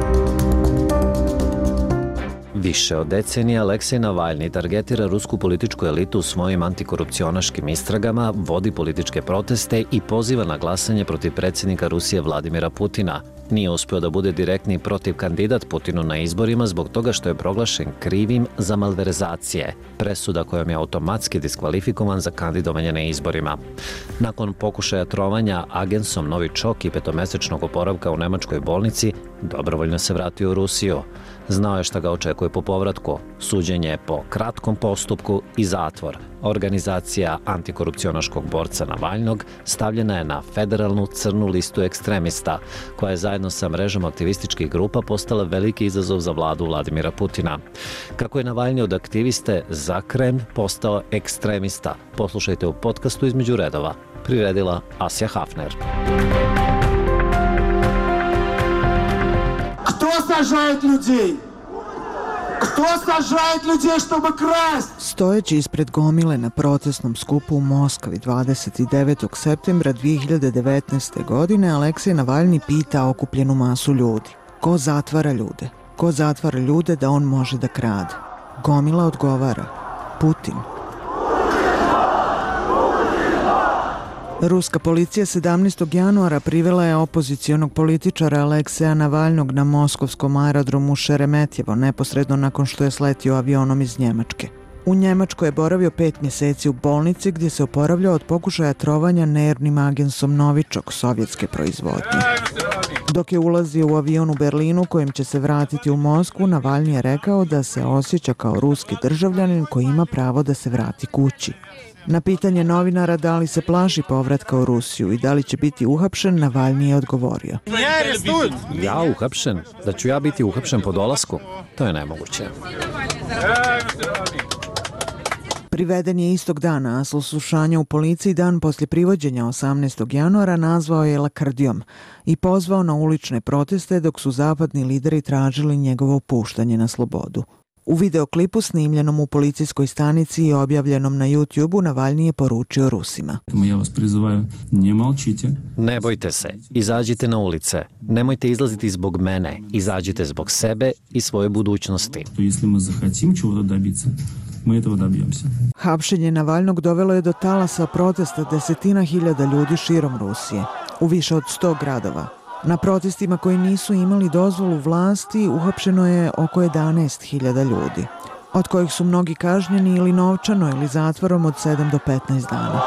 Više od decenija Aleksej Navalni targetira rusku političku elitu svojim antikorupcionaškim istragama, vodi političke proteste i poziva na glasanje protiv predsjednika Rusije Vladimira Putina. Nije uspio da bude direktni protiv kandidat Putinu na izborima zbog toga što je proglašen krivim za malverzacije, presuda kojom je automatski diskvalifikovan za kandidovanje na izborima. Nakon pokušaja trovanja agensom Novičok i petomesečnog oporavka u nemačkoj bolnici, dobrovoljno se vratio u Rusiju. Znao je šta ga očekuje po povratku, suđenje po kratkom postupku i zatvor. Organizacija antikorupcionaškog borca Navalnog stavljena je na federalnu crnu listu ekstremista, koja je zajedno sa mrežom aktivističkih grupa postala veliki izazov za vladu Vladimira Putina. Kako je Navalni od aktiviste za Kreml postao ekstremista, poslušajte u podcastu Između redova. Priredila Asja Hafner. Кто сажает людей? Кто сажает людей, чтобы красть? Stojeći ispred gomile na protestnom skupu u Moskvi dvadeset devetog septembra dvije hiljade devetnaeste. godine Aleksej Navalni pita okupljenu masu ljudi. Ko zatvara ljude? Ko zatvara ljude da on može da krade? Gomila odgovara. Putin. Ruska policija sedamnaestog januara privela je opozicionog političara Alekseja Navalnog na moskovskom aerodromu Šeremetjevo neposredno nakon što je sletio avionom iz Njemačke. U Njemačkoj je boravio pet mjeseci u bolnici gdje se oporavljao od pokušaja trovanja nervnim agensom Novičok sovjetske proizvodnje. Dok je ulazio u avion u Berlinu kojim će se vratiti u Moskvu, Navalni je rekao da se osjeća kao ruski državljanin koji ima pravo da se vrati kući. Na pitanje novinara da li se plaši povratka u Rusiju i da li će biti uhapšen, Navalni je odgovorio. Ja uhapšen? Da ću ja biti uhapšen po dolasku? To je nemoguće. Priveden je istog dana, a slušanja u policiji dan poslije privođenja osamnaestog januara nazvao je lakrdijom i pozvao na ulične proteste dok su zapadni lideri tražili njegovo puštanje na slobodu. U videoklipu snimljenom u policijskoj stanici i objavljenom na YouTube-u Navalni je poručio Rusima. Ja vas prizivaju, ne molčite. Ne bojte se, izađite na ulice. Nemojte izlaziti zbog mene, izađite zbog sebe i svoje budućnosti. Если мы захотим чего-то добиться, мы этого добьемся. Hapšenje Navalnog dovelo je do talasa protesta desetina hiljada ljudi širom Rusije, u više od sto gradova. Na protestima koji nisu imali dozvolu vlasti uhapšeno je oko jedanaest hiljada ljudi, od kojih su mnogi kažnjeni ili novčano ili zatvorom od sedam do petnaest dana.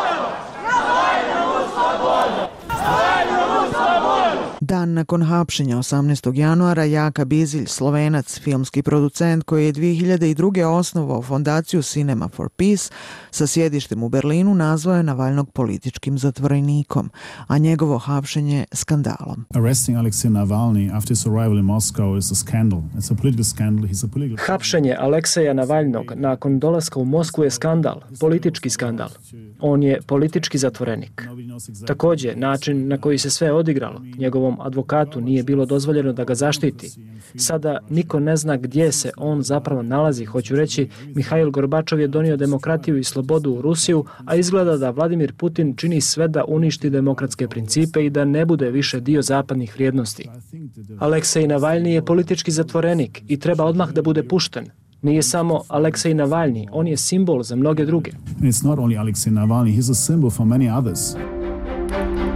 Dan nakon hapšenja osamnaestog januara Jaka Bizilj, Slovenac, filmski producent koji je dvije hiljade druge. osnovao fondaciju Cinema for Peace sa sjedištem u Berlinu, nazvao je Navalnog političkim zatvorenikom, a njegovo hapšenje skandalom. Arresting Alexei Navalny after his arrival in Moscow is a scandal. It's a political scandal. He's a political... Hapšenje Alekseja Navalnog nakon dolaska u Moskvu je skandal, politički skandal. On je politički zatvorenik. Također, način na koji se sve odigralo, njegovom advokatu nije bilo dozvoljeno da ga zaštiti. Sada niko ne zna gdje se on zapravo nalazi. Hoću reći, Mihail Gorbačov je donio demokratiju i slobodu u Rusiju, a izgleda da Vladimir Putin čini sve da uništi demokratske principe i da ne bude više dio zapadnih vrijednosti. Aleksej Navalni je politički zatvorenik i treba odmah da bude pušten. Nije samo Aleksej Navalni, on je simbol za mnoge druge. It's not only Alexei Navalny, he's a symbol for many others.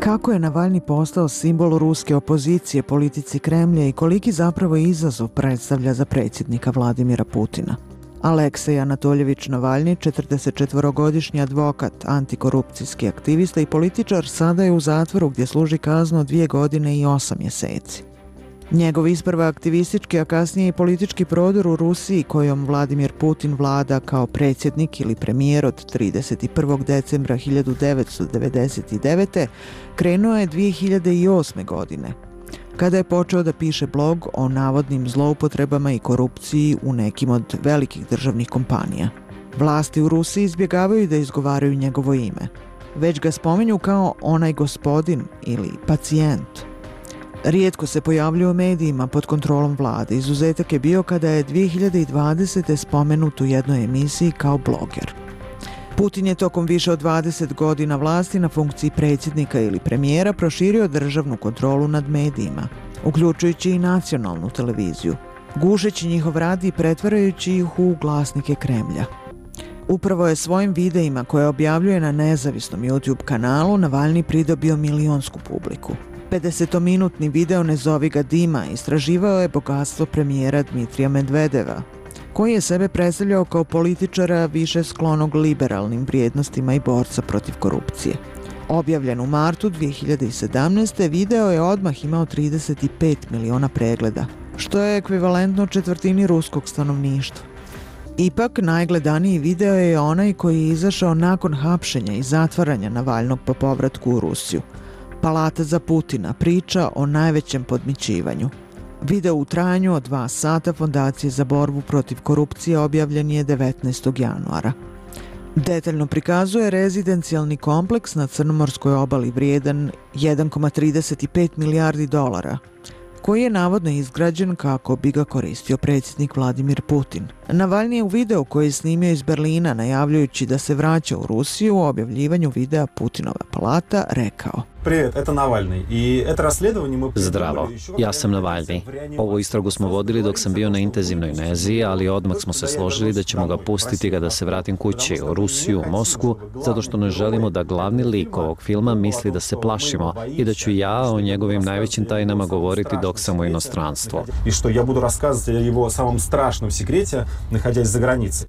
Kako je Navalni postao simbol ruske opozicije politici Kremlja i koliki zapravo izazov predstavlja za predsjednika Vladimira Putina? Aleksej Anatoljević Navalni, četrdesetčetvorogodišnji advokat, antikorupcijski aktivista i političar, sada je u zatvoru gdje služi kaznu dvije godine i osam mjeseci. Njegov isprva aktivistički, a kasnije i politički prodor u Rusiji, kojom Vladimir Putin vlada kao predsjednik ili premijer od trideset prvog decembra hiljadu devetsto devedeset devete. krenuo je dvije hiljade osme. godine, kada je počeo da piše blog o navodnim zloupotrebama i korupciji u nekim od velikih državnih kompanija. Vlasti u Rusiji izbjegavaju da izgovaraju njegovo ime, već ga spominju kao onaj gospodin ili pacijent. Rijetko se pojavljuje u medijima pod kontrolom vlade. Izuzetak je bio kada je dvije hiljade dvadesete. spomenut u jednoj emisiji kao bloger. Putin je tokom više od dvadeset godina vlasti na funkciji predsjednika ili premijera proširio državnu kontrolu nad medijima, uključujući i nacionalnu televiziju, gušeći njihov rad i pretvarajući ih u glasnike Kremlja. Upravo je svojim videima koje objavljuje na nezavisnom YouTube kanalu Navalni pridobio milionsku publiku. pedesetominutni video Ne zovi ga Dima istraživao je bogatstvo premijera Dmitrija Medvedeva, koji je sebe predstavljao kao političara više sklonog liberalnim vrijednostima i borca protiv korupcije. Objavljen u martu dvije hiljade sedamnaeste. video je odmah imao trideset pet miliona pregleda, što je ekvivalentno četvrtini ruskog stanovništva. Ipak, najgledaniji video je onaj koji je izašao nakon hapšenja i zatvaranja Navalnog po povratku u Rusiju. Palata za Putina, priča o najvećem podmićivanju. Video u trajanju od dva sata Fondacije za borbu protiv korupcije objavljen je devetnaestog januara. Detaljno prikazuje rezidencijalni kompleks na Crnomorskoj obali vrijedan jedan zarez trideset pet milijardi dolara, koji je navodno izgrađen kako bi ga koristio predsjednik Vladimir Putin. Navalni je u videu koji je snimio iz Berlina, najavljujući da se vraća u Rusiju, u objavljivanju videa Putinova palata rekao: Привет, это Навальный. И это расследование мы... Zdravo, ja sam Navalni. Ovu istragu smo vodili dok sam bio na intenzivnoj nezi, ali odmah smo se složili da ćemo ga pustiti kada se vratim kući, u Rusiju, u Moskvu, zato što ne želimo da glavni lik ovog filma misli da se plašimo i da ću ja o njegovim najvećim tajnama govoriti dok sam u inostranstvu. I što ja budu рассказывать o его samom strašnom секрете, naходясь za granice.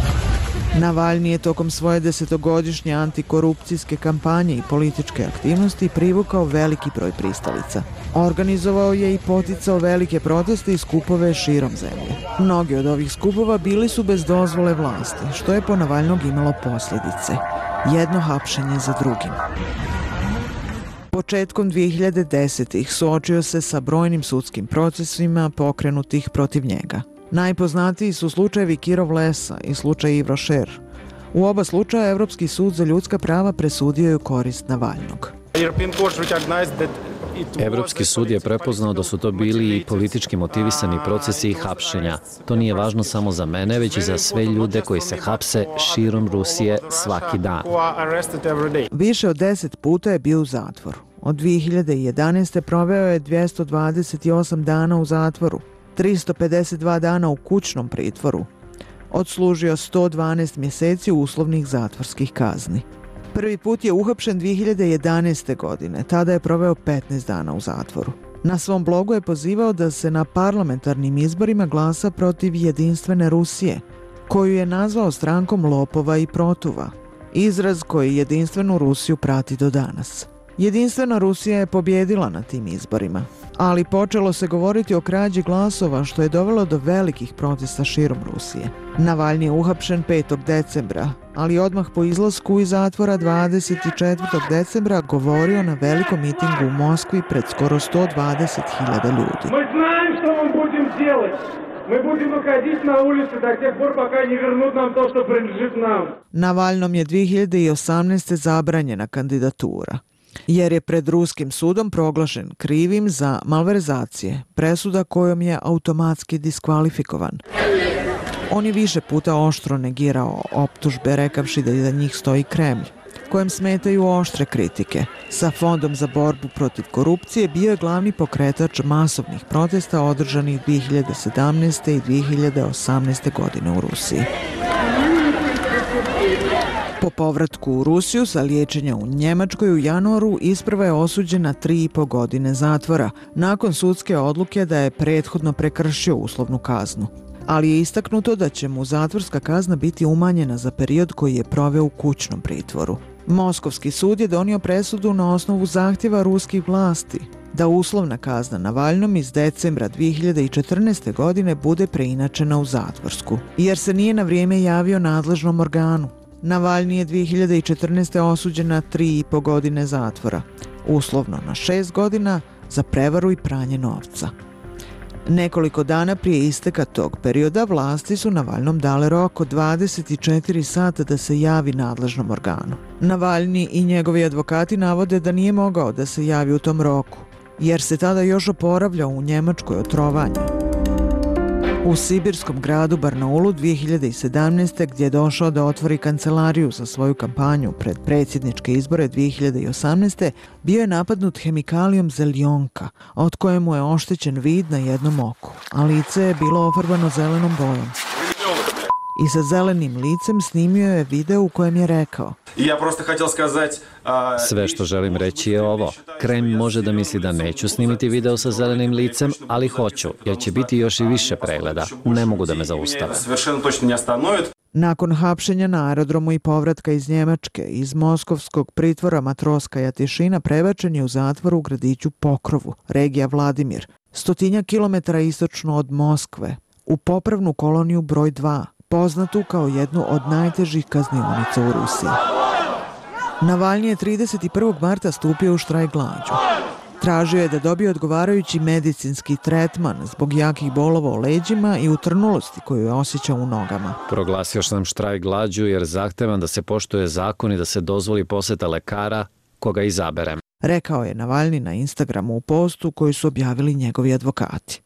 Navalni je tokom svoje desetogodišnje antikorupcijske kampanje i političke aktivnosti privukao veliki broj pristalica. Organizovao je i poticao velike proteste i skupove širom zemlje. Mnogi od ovih skupova bili su bez dozvole vlasti, što je po Navalnog imalo posljedice. Jedno hapšenje za drugim. Početkom dvije hiljade desetih. suočio se sa brojnim sudskim procesima pokrenutih protiv njega. Najpoznatiji su slučajevi Kirov Lesa i slučaj Yves Rocher. U oba slučaja Evropski sud za ljudska prava presudio je u korist Navalnog. Evropski sud je prepoznao da su to bili i politički motivisani procesi i hapšenja. To nije važno samo za mene, već i za sve ljude koji se hapse širom Rusije svaki dan. Više od deset puta je bio u zatvoru. Od dvije hiljade jedanaeste. proveo je dvjesto dvadeset osam dana u zatvoru, tristo pedeset dva dana u kućnom pritvoru. Odslužio sto dvanaest mjeseci uslovnih zatvorskih kazni. Prvi put je uhapšen dvije hiljade jedanaeste. godine, tada je proveo petnaest dana u zatvoru. Na svom blogu je pozivao da se na parlamentarnim izborima glasa protiv jedinstvene Rusije, koju je nazvao strankom lopova i protuva, izraz koji jedinstvenu Rusiju prati do danas. Jedinstvena Rusija je pobjedila na tim izborima, ali počelo se govoriti o krađi glasova, što je dovelo do velikih protesta širom Rusije. Navalni je uhapšen petog decembra, ali odmah po izlasku iz zatvora dvadeset četvrtog decembra govorio na velikom mitingu u Moskvi pred skoro sto dvadeset hiljada ljudi. Mi znamo što vam budemo делать. Mi budemo ходить na ulice do tih por, пока не вернут нам to što принадлежит nam. Navalnom je dvije hiljade osamnaeste. zabranjena kandidatura, jer je pred ruskim sudom proglašen krivim za malverzacije, presuda kojom je automatski diskvalifikovan. On je više puta oštro negirao optužbe, rekavši da iza njih stoji Kremlj, kojem smetaju oštre kritike. Sa Fondom za borbu protiv korupcije bio je glavni pokretač masovnih protesta održanih dvije hiljade sedamnaeste. i dvije hiljade osamnaeste. godine u Rusiji. Po povratku u Rusiju sa liječenja u Njemačkoj u januaru isprva je osuđen na tri i po godine zatvora, nakon sudske odluke da je prethodno prekršio uslovnu kaznu. Ali je istaknuto da će mu zatvorska kazna biti umanjena za period koji je proveo u kućnom pritvoru. Moskovski sud je donio presudu na osnovu zahtjeva ruskih vlasti da uslovna kazna Navalnom iz decembra dvije hiljade četrnaeste. godine bude preinačena u zatvorsku, jer se nije na vrijeme javio nadležnom organu. Navalni je dvije hiljade četrnaeste. osuđen na tri i po godine zatvora, uslovno na šest godina za prevaru i pranje novca. Nekoliko dana prije isteka tog perioda vlasti su Navalnom dale rok od dvadeset četiri sata da se javi nadležnom organu. Navalni i njegovi advokati navode da nije mogao da se javi u tom roku, jer se tada još oporavljao u Njemačkoj od trovanja. U sibirskom gradu Barnaulu dvije hiljade sedamnaeste. gdje je došao da otvori kancelariju za svoju kampanju pred predsjedničke izbore dvije hiljade osamnaeste. bio je napadnut hemikalijom zeljonka, od koje mu je oštećen vid na jednom oku, a lice je bilo ofarbano zelenom bojom. I sa zelenim licem snimio je video u kojem je rekao: Sve što želim reći je ovo. Kreml može da misli da neću snimiti video sa zelenim licem, ali hoću, jer će biti još i više pregleda. Ne mogu da me zaustave. Nakon hapšenja na aerodromu i povratka iz Njemačke, iz moskovskog pritvora Matroskaja Tišina prebačen je u zatvor u gradiću Pokrovu, regija Vladimir, stotinja kilometara istočno od Moskve, u popravnu koloniju broj dva, poznatu kao jednu od najtežih kaznionica u Rusiji. Navalni je trideset prvog marta stupio u štrajk glađu. Tražio je da dobije odgovarajući medicinski tretman zbog jakih bolova u leđima i utrnulosti koju je osjećao u nogama. Proglasio sam štrajk glađu jer zahtevam da se poštuje zakon i da se dozvoli poseta lekara koga izaberem, rekao je Navalni na Instagramu u postu koji su objavili njegovi advokati.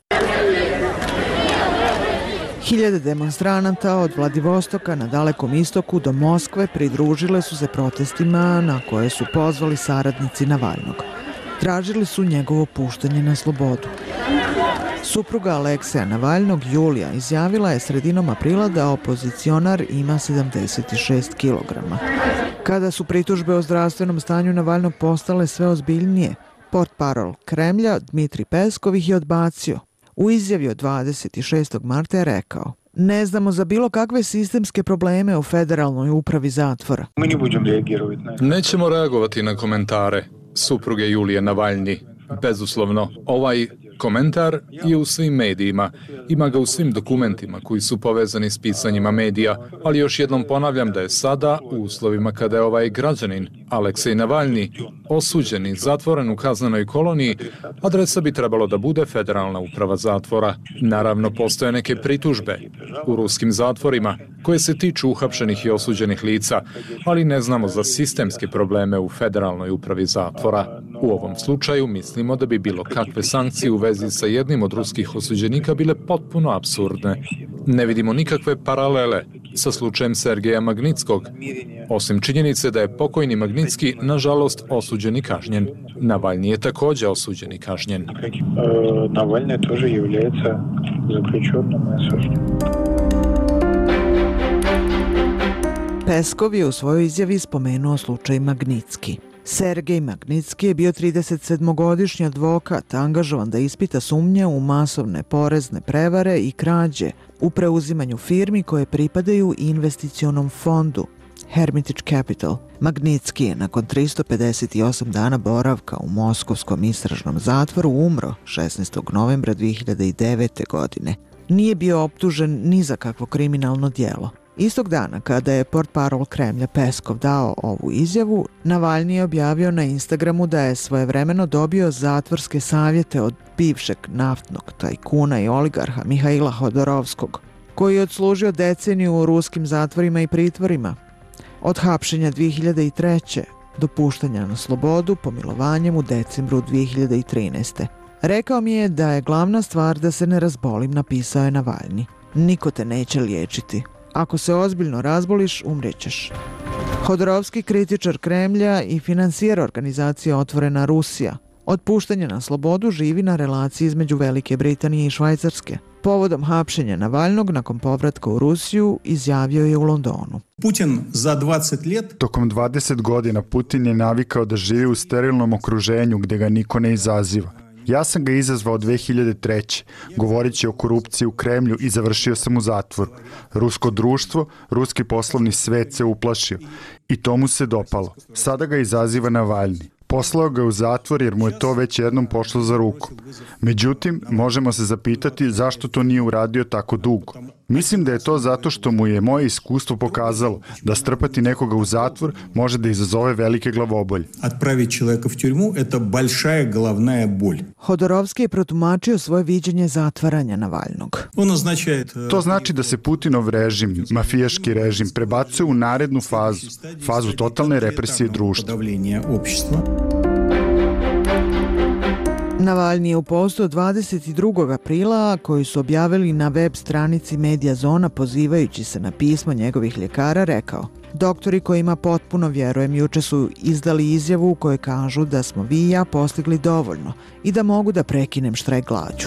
Hiljade demonstranata od Vladivostoka na Dalekom istoku do Moskve pridružile su se protestima na koje su pozvali saradnici Navalnog. Tražili su njegovo puštanje na slobodu. Supruga Alekseja Navalnog, Julija, izjavila je sredinom aprila da opozicionar ima sedamdeset šest kilograma. Kada su pritužbe o zdravstvenom stanju Navalnog postale sve ozbiljnije, portparol Kremlja Dmitri Peskov ih je odbacio. U izjavi od dvadeset šestog marta je rekao: Ne znamo za bilo kakve sistemske probleme u Federalnoj upravi zatvora. Nećemo reagovati na komentare supruge Julije Navalni. Bezuslovno, ovaj komentar je u svim medijima, ima ga u svim dokumentima koji su povezani s pisanjima medija, ali još jednom ponavljam da je sada, u uslovima kada je ovaj građanin, Aleksej Navalni, osuđen i zatvoren u kaznenoj koloniji, adresa bi trebalo da bude Federalna uprava zatvora. Naravno, postoje neke pritužbe u ruskim zatvorima koje se tiču uhapšenih i osuđenih lica, ali ne znamo za sistemske probleme u Federalnoj upravi zatvora. U ovom slučaju mislimo da bi bilo kakve sankcije u vezi sa jednim od ruskih osuđenika bile potpuno apsurdne. Ne vidimo nikakve paralele sa slučajem Sergeja Magnitskog, osim činjenice da je pokojni Magnitski nažalost osuđen i kažnjen. Navalni je također osuđen i kažnjen. Navalni također je zaključenom i osuđen. Peskov je u svojoj izjavi spomenuo slučaj Magnitski. Sergej Magnitski je bio tridesetsedmogodišnji advokat, angažovan da ispita sumnje u masovne porezne prevare i krađe u preuzimanju firmi koje pripadaju investicionom fondu Hermitage Capital. Magnitski je nakon tristo pedeset osam dana boravka u moskovskom istražnom zatvoru umro šesnaestog novembra dvije hiljade devete. godine. Nije bio optužen ni za kakvo kriminalno djelo. Istog dana, kada je portparol Kremlja Peskov dao ovu izjavu, Navalni je objavio na Instagramu da je svojevremeno dobio zatvorske savjete od bivšeg naftnog tajkuna i oligarha Mihaila Hodorovskog, koji je odslužio deceniju u ruskim zatvorima i pritvorima. Od hapšenja dvije hiljade treće. do puštanja na slobodu pomilovanjem u decembru dvije hiljade trinaeste. Rekao mi je da je glavna stvar da se ne razbolim, napisao je Navalni. Niko te neće liječiti. Ako se ozbiljno razboliš, umrećeš. Hodorovski, kritičar Kremlja i financijer organizacije Otvorena Rusija, od puštanja na slobodu živi na relaciji između Velike Britanije i Švajcarske. Povodom hapšenja Navalnog nakon povratka u Rusiju izjavio je u Londonu. Putin za dvadeset let... Tokom dvadeset godina Putin je navikao da živi u sterilnom okruženju gde ga niko ne izaziva. Ja sam ga izazvao dve hiljade treće. govoreći o korupciji u Kremlju i završio sam u zatvoru. Rusko društvo, ruski poslovni svet se uplašio i to mu se dopalo. Sada ga izaziva Navalni. Poslao ga u zatvor jer mu je to već jednom pošlo za rukom. Međutim, možemo se zapitati zašto to nije uradio tako dugo. Mislim da je to zato što mu je moje iskustvo pokazalo da strpati nekoga u zatvor može da izazove velike glavobolje. Отправить человека в тюрьму – это большая головная боль. Hodorovski je protumačio svoje viđenje zatvaranja Navalnog. Он означает... To znači da se Putinov režim, mafijaški režim, prebacuje u narednu fazu, fazu totalne represije društva. Navalni je u postu dvadeset drugog aprila, koji su objavili na web stranici Media Zona pozivajući se na pismo njegovih ljekara, rekao: doktori kojima potpuno vjerujem juče su izdali izjavu u kojoj kažu da smo vi i ja postigli dovoljno i da mogu da prekinem štrajk glađu.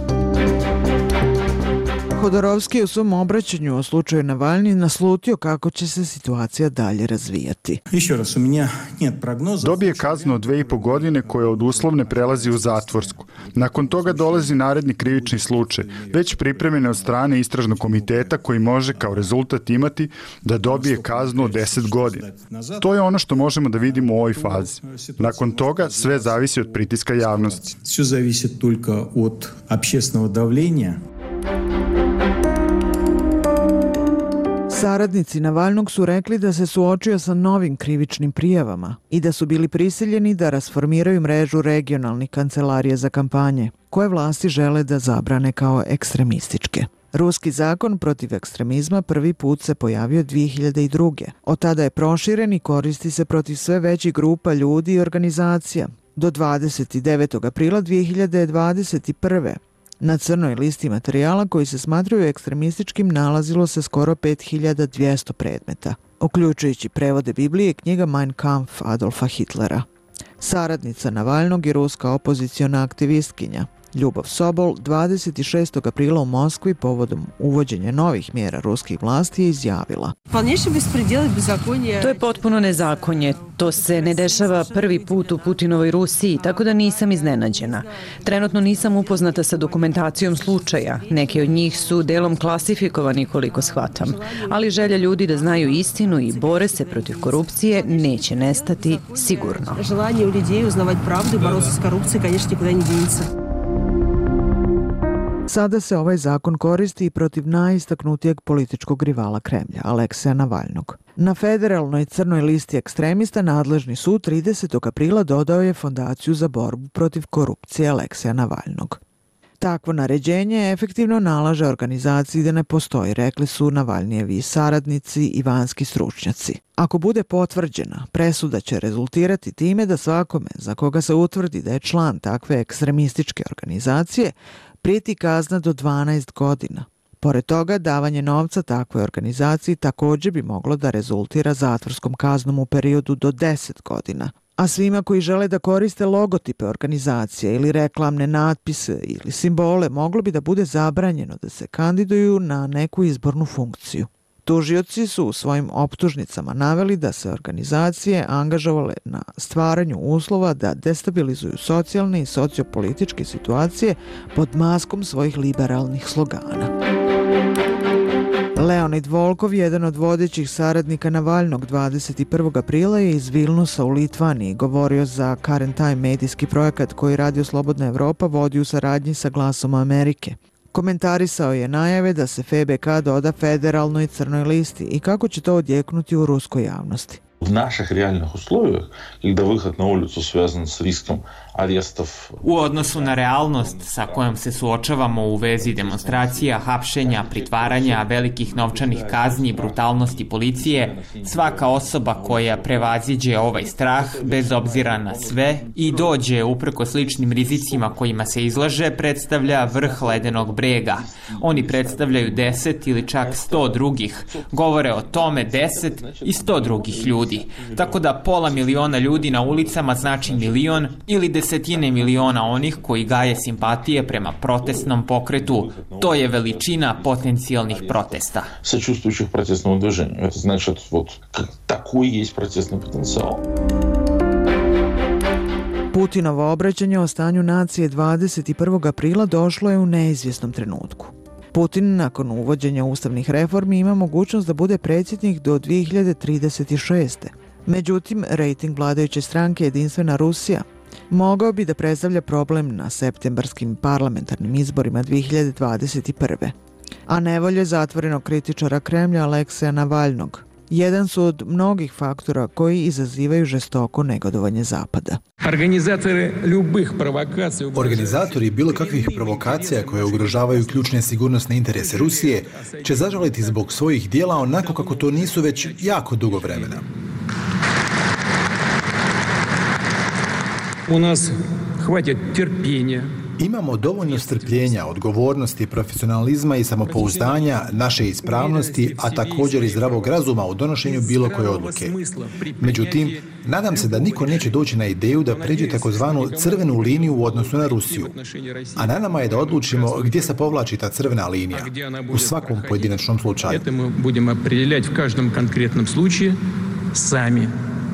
Hodorovski je u svom obraćanju o slučaju Navalni naslutio kako će se situacija dalje razvijati. Dobije kaznu od dve i po godine koja od uslovne prelazi u zatvorsku. Nakon toga dolazi naredni krivični slučaj, već pripremljen od strane istražnog komiteta koji može kao rezultat imati da dobije kaznu od deset godina. To je ono što možemo da vidimo u ovoj fazi. Nakon toga sve zavisi od pritiska javnosti. Sve zavisi только od общественного давления. Saradnici Navalnog su rekli da se suočio sa novim krivičnim prijavama i da su bili prisiljeni da rasformiraju mrežu regionalnih kancelarija za kampanje, koje vlasti žele da zabrane kao ekstremističke. Ruski zakon protiv ekstremizma prvi put se pojavio dve hiljade druge. Od tada je proširen i koristi se protiv sve većih grupa ljudi i organizacija. Do dvadeset devetog aprila dve hiljade dvadeset prve. Na crnoj listi materijala koji se smatraju ekstremističkim nalazilo se skoro pet hiljada dvjesto predmeta, uključujući prevode Biblije i knjiga Mein Kampf Adolfa Hitlera. Saradnica Navalnog i ruska opoziciona aktivistkinja Ljubov Sobol dvadeset šestog aprila u Moskvi povodom uvođenja novih mjera ruskih vlasti je izjavila: To je potpuno nezakonje. To se ne dešava prvi put u Putinovoj Rusiji, tako da nisam iznenađena. Trenutno nisam upoznata sa dokumentacijom slučaja. Neki od njih su delom klasifikovani koliko shvatam. Ali želja ljudi da znaju istinu i bore se protiv korupcije neće nestati sigurno. Желание у людей узнавать правду и бороться с коррупцией, конечно, никуда не денется. Sada se ovaj zakon koristi i protiv najistaknutijeg političkog rivala Kremlja, Alekseja Navalnog. Na federalnoj crnoj listi ekstremista nadležni sud tridesetog aprila dodao je Fondaciju za borbu protiv korupcije Alekseja Navalnog. Takvo naređenje efektivno nalaže organizaciji da ne postoji, rekli su Navalnijevi saradnici i vanjski stručnjaci. Ako bude potvrđena, presuda će rezultirati time da svakome za koga se utvrdi da je član takve ekstremističke organizacije prijeti kazna do dvanaest godina. Pored toga, davanje novca takvoj organizaciji također bi moglo da rezultira zatvorskom kaznom u periodu do deset godina. A svima koji žele da koriste logotipe organizacije ili reklamne natpise ili simbole moglo bi da bude zabranjeno da se kandiduju na neku izbornu funkciju. Tužioci su u svojim optužnicama naveli da se organizacije angažovale na stvaranju uslova da destabilizuju socijalne i sociopolitičke situacije pod maskom svojih liberalnih slogana. Leonid Volkov, jedan od vodećih saradnika Navalnog, dvadeset prvog aprila je iz Vilnusa u Litvaniji govorio za Current Time medijski projekat koji Radio Slobodna Evropa vodi u saradnji sa Glasom Amerike. Komentarisao je najave da se F B K doda federalnoj crnoj listi i kako će to odjeknuti u ruskoj javnosti. В наших реальных условиях, когда выход на улицу связан с риском arestov. U odnosu na realnost sa kojom se suočavamo u vezi demonstracija, hapšenja, pritvaranja, velikih novčanih kazni, brutalnosti policije, svaka osoba koja prevaziđe ovaj strah, bez obzira na sve, i dođe uprko sličnim rizicima kojima se izlaže, predstavlja vrh ledenog brega. Oni predstavljaju deset ili čak sto drugih. Govore o tome deset i sto drugih ljudi. Tako da pola miliona ljudi na ulicama znači milion ili deset desetine miliona onih koji gaje simpatije prema protestnom pokretu. To je veličina potencijalnih protesta. Сочувствующих протестному движению. Это значит, вот такой есть протестный потенциал. Putinovo obraćanje o stanju nacije dvadeset prvog aprila došlo je u neizvjesnom trenutku. Putin nakon uvođenja ustavnih reformi ima mogućnost da bude predsjednik do dvije hiljade trideset šeste. Međutim, rejting vladajuće stranke Jedinstvena Rusija mogao bi da predstavlja problem na septembarskim parlamentarnim izborima dvije hiljade dvadeset prve. A nevolje zatvorenog kritičara Kremlja Alekseja Navalnog jedan su od mnogih faktora koji izazivaju žestoko negodovanje Zapada. Organizatori bilo kakvih provokacija koje ugrožavaju ključne sigurnosne interese Rusije će zažaliti zbog svojih dijela onako kako to nisu već jako dugo vremena. U nas hvatit terpjenja. Imamo dovoljno strpljenja, odgovornosti, profesionalizma i samopouzdanja, naše ispravnosti, a također i zdravog razuma u donošenju bilo koje odluke. Međutim, nadam se da niko neće doći na ideju da pređe takozvanu crvenu liniju u odnosu na Rusiju. A na nama je da odlučimo gdje se povlači ta crvena linija, u svakom pojedinačnom slučaju. Budemo определять в каждом конкретном случае сами.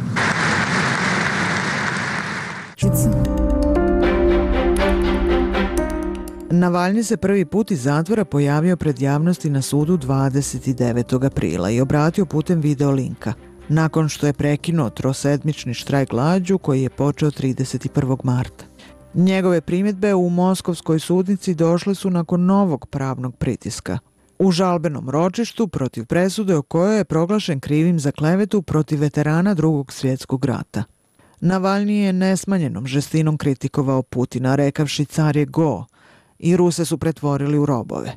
Navalni se prvi put iz zatvora pojavio pred javnosti na sudu dvadeset devetog aprila i obratio putem video linka, nakon što je prekinuo trosedmični štrajk glađu koji je počeo trideset prvog marta. Njegove primjedbe u moskovskoj sudnici došle su nakon novog pravnog pritiska. U žalbenom ročištu protiv presude o kojoj je proglašen krivim za klevetu protiv veterana Drugog svjetskog rata. Navalni je nesmanjenom žestinom kritikovao Putina, rekavši car je go, i Ruse su pretvorili u robove.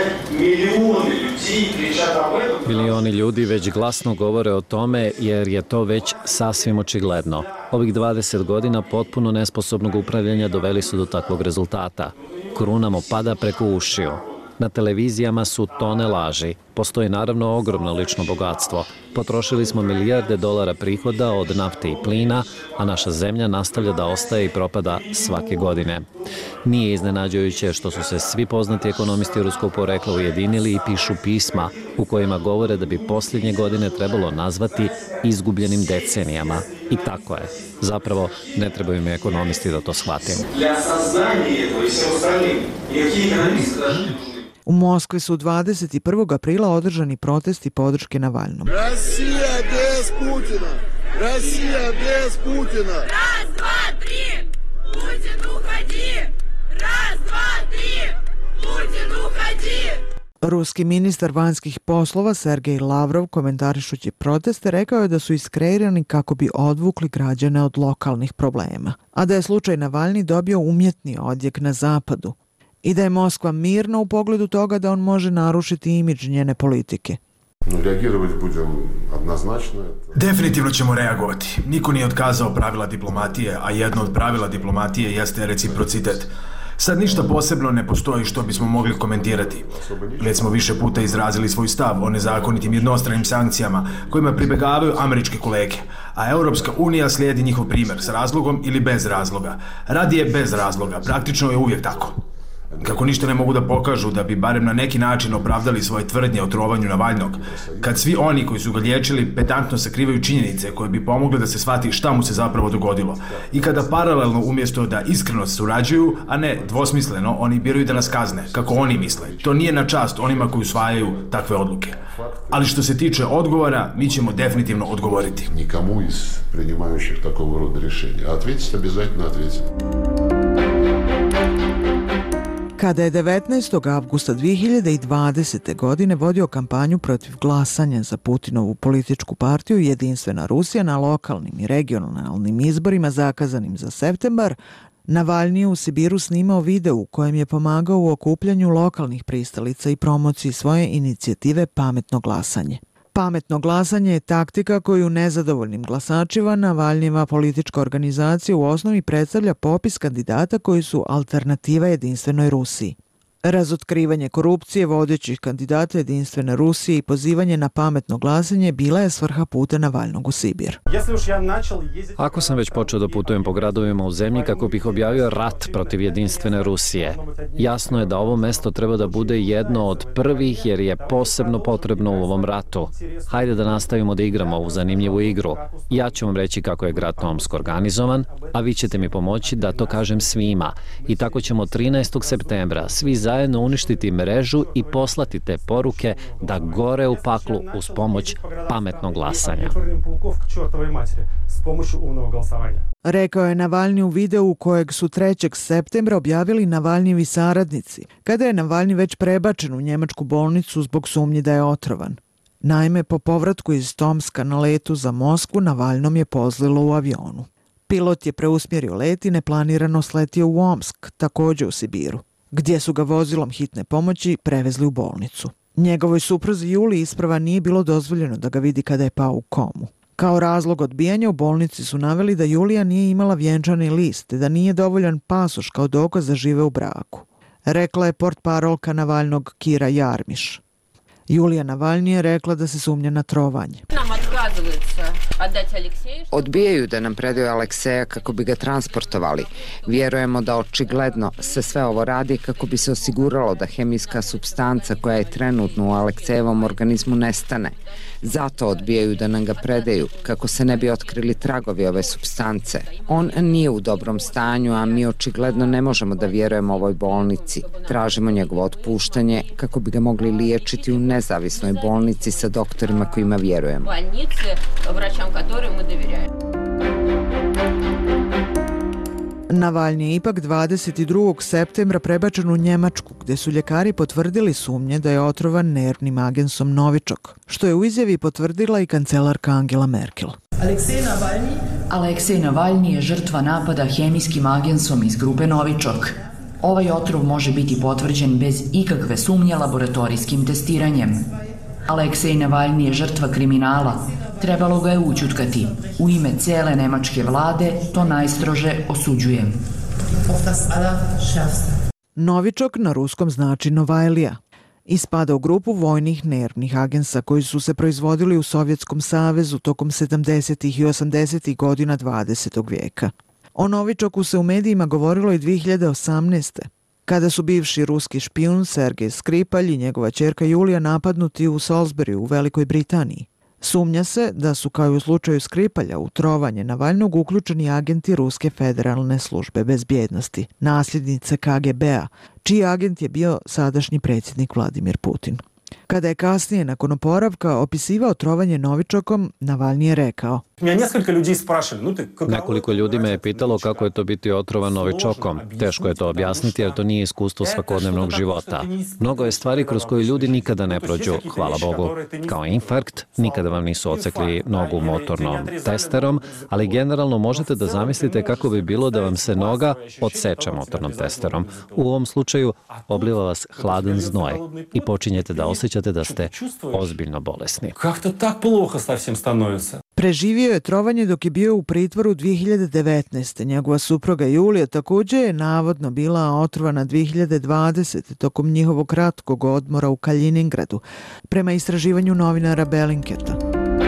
Milioni ljudi već glasno govore o tome jer je to već sasvim očigledno. Ovih dvadeset godina potpuno nesposobnog upravljanja doveli su do takvog rezultata. Kruna mu pada preko ušiju. Na televizijama su tone laži. Postoji naravno ogromno lično bogatstvo. Potrošili smo milijarde dolara prihoda od nafte i plina, a naša zemlja nastavlja da ostaje i propada svake godine. Nije iznenađujuće što su se svi poznati ekonomisti ruskog porekla ujedinili i pišu pisma u kojima govore da bi posljednje godine trebalo nazvati izgubljenim decenijama. I tako je. Zapravo, ne trebaju mi ekonomisti da to shvatim. U Moskvi su dvadeset prvog aprila održani protesti podrške Navalnom. Rusija bez Putina! Rusija bez Putina! Raz, dva, tri! Putin uhadi! Raz, dva, tri! Putin uhadi! Ruski ministar vanjskih poslova Sergej Lavrov, komentarišući proteste, rekao je da su iskreirani kako bi odvukli građane od lokalnih problema, a da je slučaj Navalni dobio umjetni odjek na zapadu i da je Moskva mirna u pogledu toga da on može narušiti imidž njene politike. Definitivno ćemo reagovati. Niko nije otkazao pravila diplomatije, a jedno od pravila diplomatije jeste reciprocitet. Sad ništa posebno ne postoji što bismo mogli komentirati. Već smo više puta izrazili svoj stav o nezakonitim jednostranim sankcijama kojima pribegavaju američke kolege, a Europska unija slijedi njihov primjer s razlogom ili bez razloga. Radije bez razloga, praktično je uvijek tako. Kako ništa ne mogu da pokažu da bi barem na neki način opravdali svoje tvrdnje o trovanju Navalnog, kad svi oni koji su ga liječili pedantno sakrivaju činjenice koje bi pomogle da se shvati šta mu se zapravo dogodilo, i kada paralelno umjesto da iskreno surađuju, a ne dvosmisleno, oni biraju da nas kazne, kako oni misle. To nije na čast onima koji usvajaju takve odluke. Ali što se tiče odgovora, mi ćemo definitivno odgovoriti. Nikomu iz priнимающих такого рода решения. Ответить обязательно ответить. Kada je devetnaestog avgusta dvije hiljade dvadesete. godine vodio kampanju protiv glasanja za Putinovu političku partiju Jedinstvena Rusija na lokalnim i regionalnim izborima zakazanim za septembar, Navalni je u Sibiru snimao video u kojem je pomagao u okupljanju lokalnih pristalica i promociji svoje inicijative Pametno glasanje. Pametno glasanje je taktika koju nezadovoljnim glasačima Navalnijeva politička organizacija u osnovi predstavlja popis kandidata koji su alternativa Jedinstvenoj Rusiji. Razotkrivanje korupcije vodećih kandidata Jedinstvene Rusije i pozivanje na pametno glasanje bila je svrha puta Navalnog u Sibir. Ako sam već počeo da putujem po gradovima u zemlji kako bih objavio rat protiv Jedinstvene Rusije, jasno je da ovo mesto treba da bude jedno od prvih jer je posebno potrebno u ovom ratu. Hajde da nastavimo da igramo ovu zanimljivu igru. Ja ću vam reći kako je grad Tomsk organizovan, a vi ćete mi pomoći da to kažem svima. I tako ćemo trinaestog septembra svi zajedno uništiti mrežu i poslati te poruke da gore u paklu uz pomoć pametnog glasanja. Rekao je Navalni u videu kojeg su trećeg septembra objavili Navalnijevi saradnici, kada je Navalni već prebačen u njemačku bolnicu zbog sumnji da je otrovan. Naime, po povratku iz Tomska na letu za Moskvu, Navalnom je pozlilo u avionu. Pilot je preusmjerio let i neplanirano sletio u Omsk, takođe u Sibiru, gdje su ga vozilom hitne pomoći prevezli u bolnicu. Njegovoj supruzi Juliji isprva nije bilo dozvoljeno da ga vidi kada je pao u komu. Kao razlog odbijanja u bolnici su naveli da Julija nije imala vjenčani list te da nije dovoljan pasoš kao dokaz da žive u braku. Rekla je portparolka Navalnog Kira Jarmiš. Julija Navalni je rekla da se sumnja na trovanje. Odbijaju da nam predaju Alekseja kako bi ga transportovali. Vjerujemo da očigledno se sve ovo radi kako bi se osiguralo da hemijska supstanca koja je trenutno u Aleksejevom organizmu nestane. Zato odbijaju da nam ga predaju, kako se ne bi otkrili tragovi ove supstance. On nije u dobrom stanju, a mi očigledno ne možemo da vjerujemo ovoj bolnici. Tražimo njegovo otpuštanje kako bi ga mogli liječiti u nezavisnoj bolnici sa doktorima kojima vjerujemo. Navalni je ipak dvadeset drugog septembra prebačen u Njemačku, gdje su ljekari potvrdili sumnje da je otrovan nervnim agensom Novičok, što je u izjavi potvrdila i kancelarka Angela Merkel. Aleksej Navalni je žrtva napada hemijskim agensom iz grupe Novičok. Ovaj otrov može biti potvrđen bez ikakve sumnje laboratorijskim testiranjem. Aleksej Navalni je žrtva kriminala. Trebalo ga je ućutkati. U ime cele nemačke vlade to najstrože osuđujem. Novičok na ruskom znači Novajlija i spada u grupu vojnih nervnih agensa koji su se proizvodili u Sovjetskom savezu tokom sedamdesetih i osamdesetih godina dvadesetog vijeka. O Novičoku se u medijima govorilo i dvije hiljade osamnaeste. kada su bivši ruski špijun Sergej Skripalj i njegova ćerka Julija napadnuti u Salisburyu u Velikoj Britaniji. Sumnja se da su, kao i u slučaju Skripalja, u trovanje Navalnog uključeni agenti Ruske federalne službe bezbjednosti, nasljednice K G B-a, čiji agent je bio sadašnji predsjednik Vladimir Putin. Kada je kasnije, nakon oporavka, opisivao trovanje Novičokom, Navalni je rekao: Nekoliko ljudi me je pitalo kako je to biti otrovan Novičokom. Teško je to objasniti jer to nije iskustvo svakodnevnog života. Mnogo je stvari kroz koje ljudi nikada ne prođu, hvala Bogu. Kao infarkt, nikada vam nisu ocekli nogu motornom testerom, ali generalno možete da zamislite kako bi bilo da vam se noga odseče motornom testerom. U ovom slučaju obliva vas hladan znoj i počinjete da osjećate da ste ozbiljno bolesni. Preživio je trovanje dok je bio u pritvoru dvije hiljade devetnaeste. Njegova supruga Julija također je navodno bila otrovana dvije hiljade dvadesete. tokom njihovog kratkog odmora u Kaliningradu, prema istraživanju novinara Bellinketa.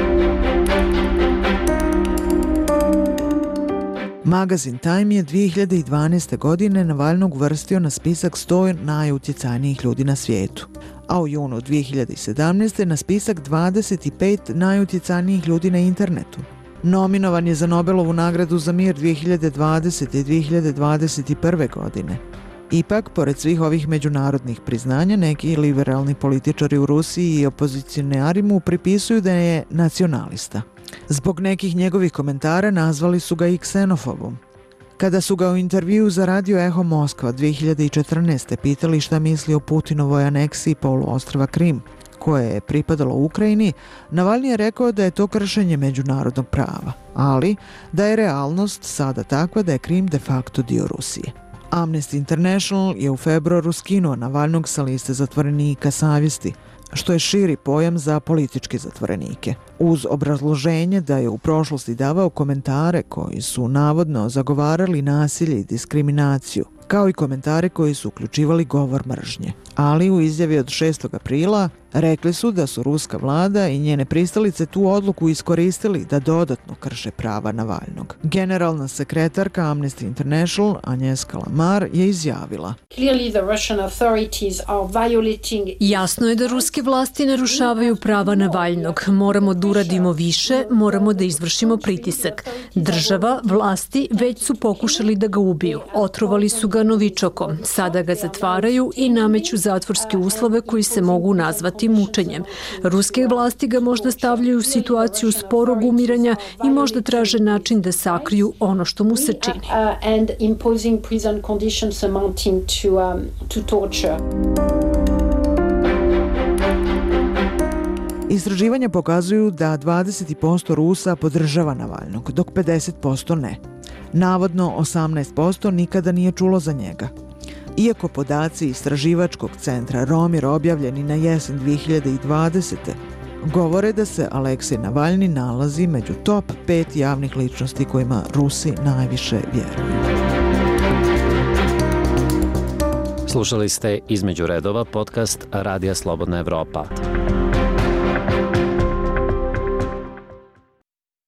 Magazin Time je dvije hiljade dvanaeste. godine Navalnog uvrstio na spisak sto najutjecajnijih ljudi na svijetu, a u junu dvije hiljade sedamnaeste. na spisak dvadeset pet najutjecajnijih ljudi na internetu. Nominovan je za Nobelovu nagradu za mir dvije hiljade dvadesete. i dvije hiljade dvadeset prve. godine. Ipak, pored svih ovih međunarodnih priznanja, neki liberalni političari u Rusiji i opozicionari mu pripisuju da je nacionalista. Zbog nekih njegovih komentara nazvali su ga i ksenofobom. Kada su ga u intervju za radio Eho Moskva dvije hiljade četrnaeste. pitali šta misli o Putinovoj aneksiji poluostrva Krim, koje je pripadalo Ukrajini, Navalni je rekao da je to kršenje međunarodnog prava, ali da je realnost sada takva da je Krim de facto dio Rusije. Amnesty International je u februaru skinuo Navalnog sa liste zatvorenika savjesti, što je širi pojam za političke zatvorenike, uz obrazloženje da je u prošlosti davao komentare koji su navodno zagovarali nasilje i diskriminaciju, kao i komentare koji su uključivali govor mržnje. Ali u izjavi od šestog aprila rekli su da su ruska vlada i njene pristalice tu odluku iskoristili da dodatno krše prava Navalnog. Generalna sekretarka Amnesty International Agnieszka Lamar je izjavila: Jasno je da ruske vlasti narušavaju prava Navalnog. Moramo da uradimo više, moramo da izvršimo pritisak. Država, vlasti već su pokušali da ga ubiju. Otrovali su ga novičokom. Sada ga zatvaraju i nameću zatvorske uslove koji se mogu nazvati mučenjem. Ruske vlasti ga možda stavljaju u situaciju sporog umiranja i možda traže način da sakriju ono što mu se čini. Istraživanja pokazuju da dvadeset posto Rusa podržava Navalnog, dok pedeset posto ne. Navodno osamnaest posto nikada nije čulo za njega. Iako podaci istraživačkog centra Romir objavljeni na jesen dve hiljade dvadesete. govore da se Aleksej Navalni nalazi među top pet javnih ličnosti kojima Rusi najviše vjeruju. Slušali ste Između redova podcast Radija Slobodna Evropa.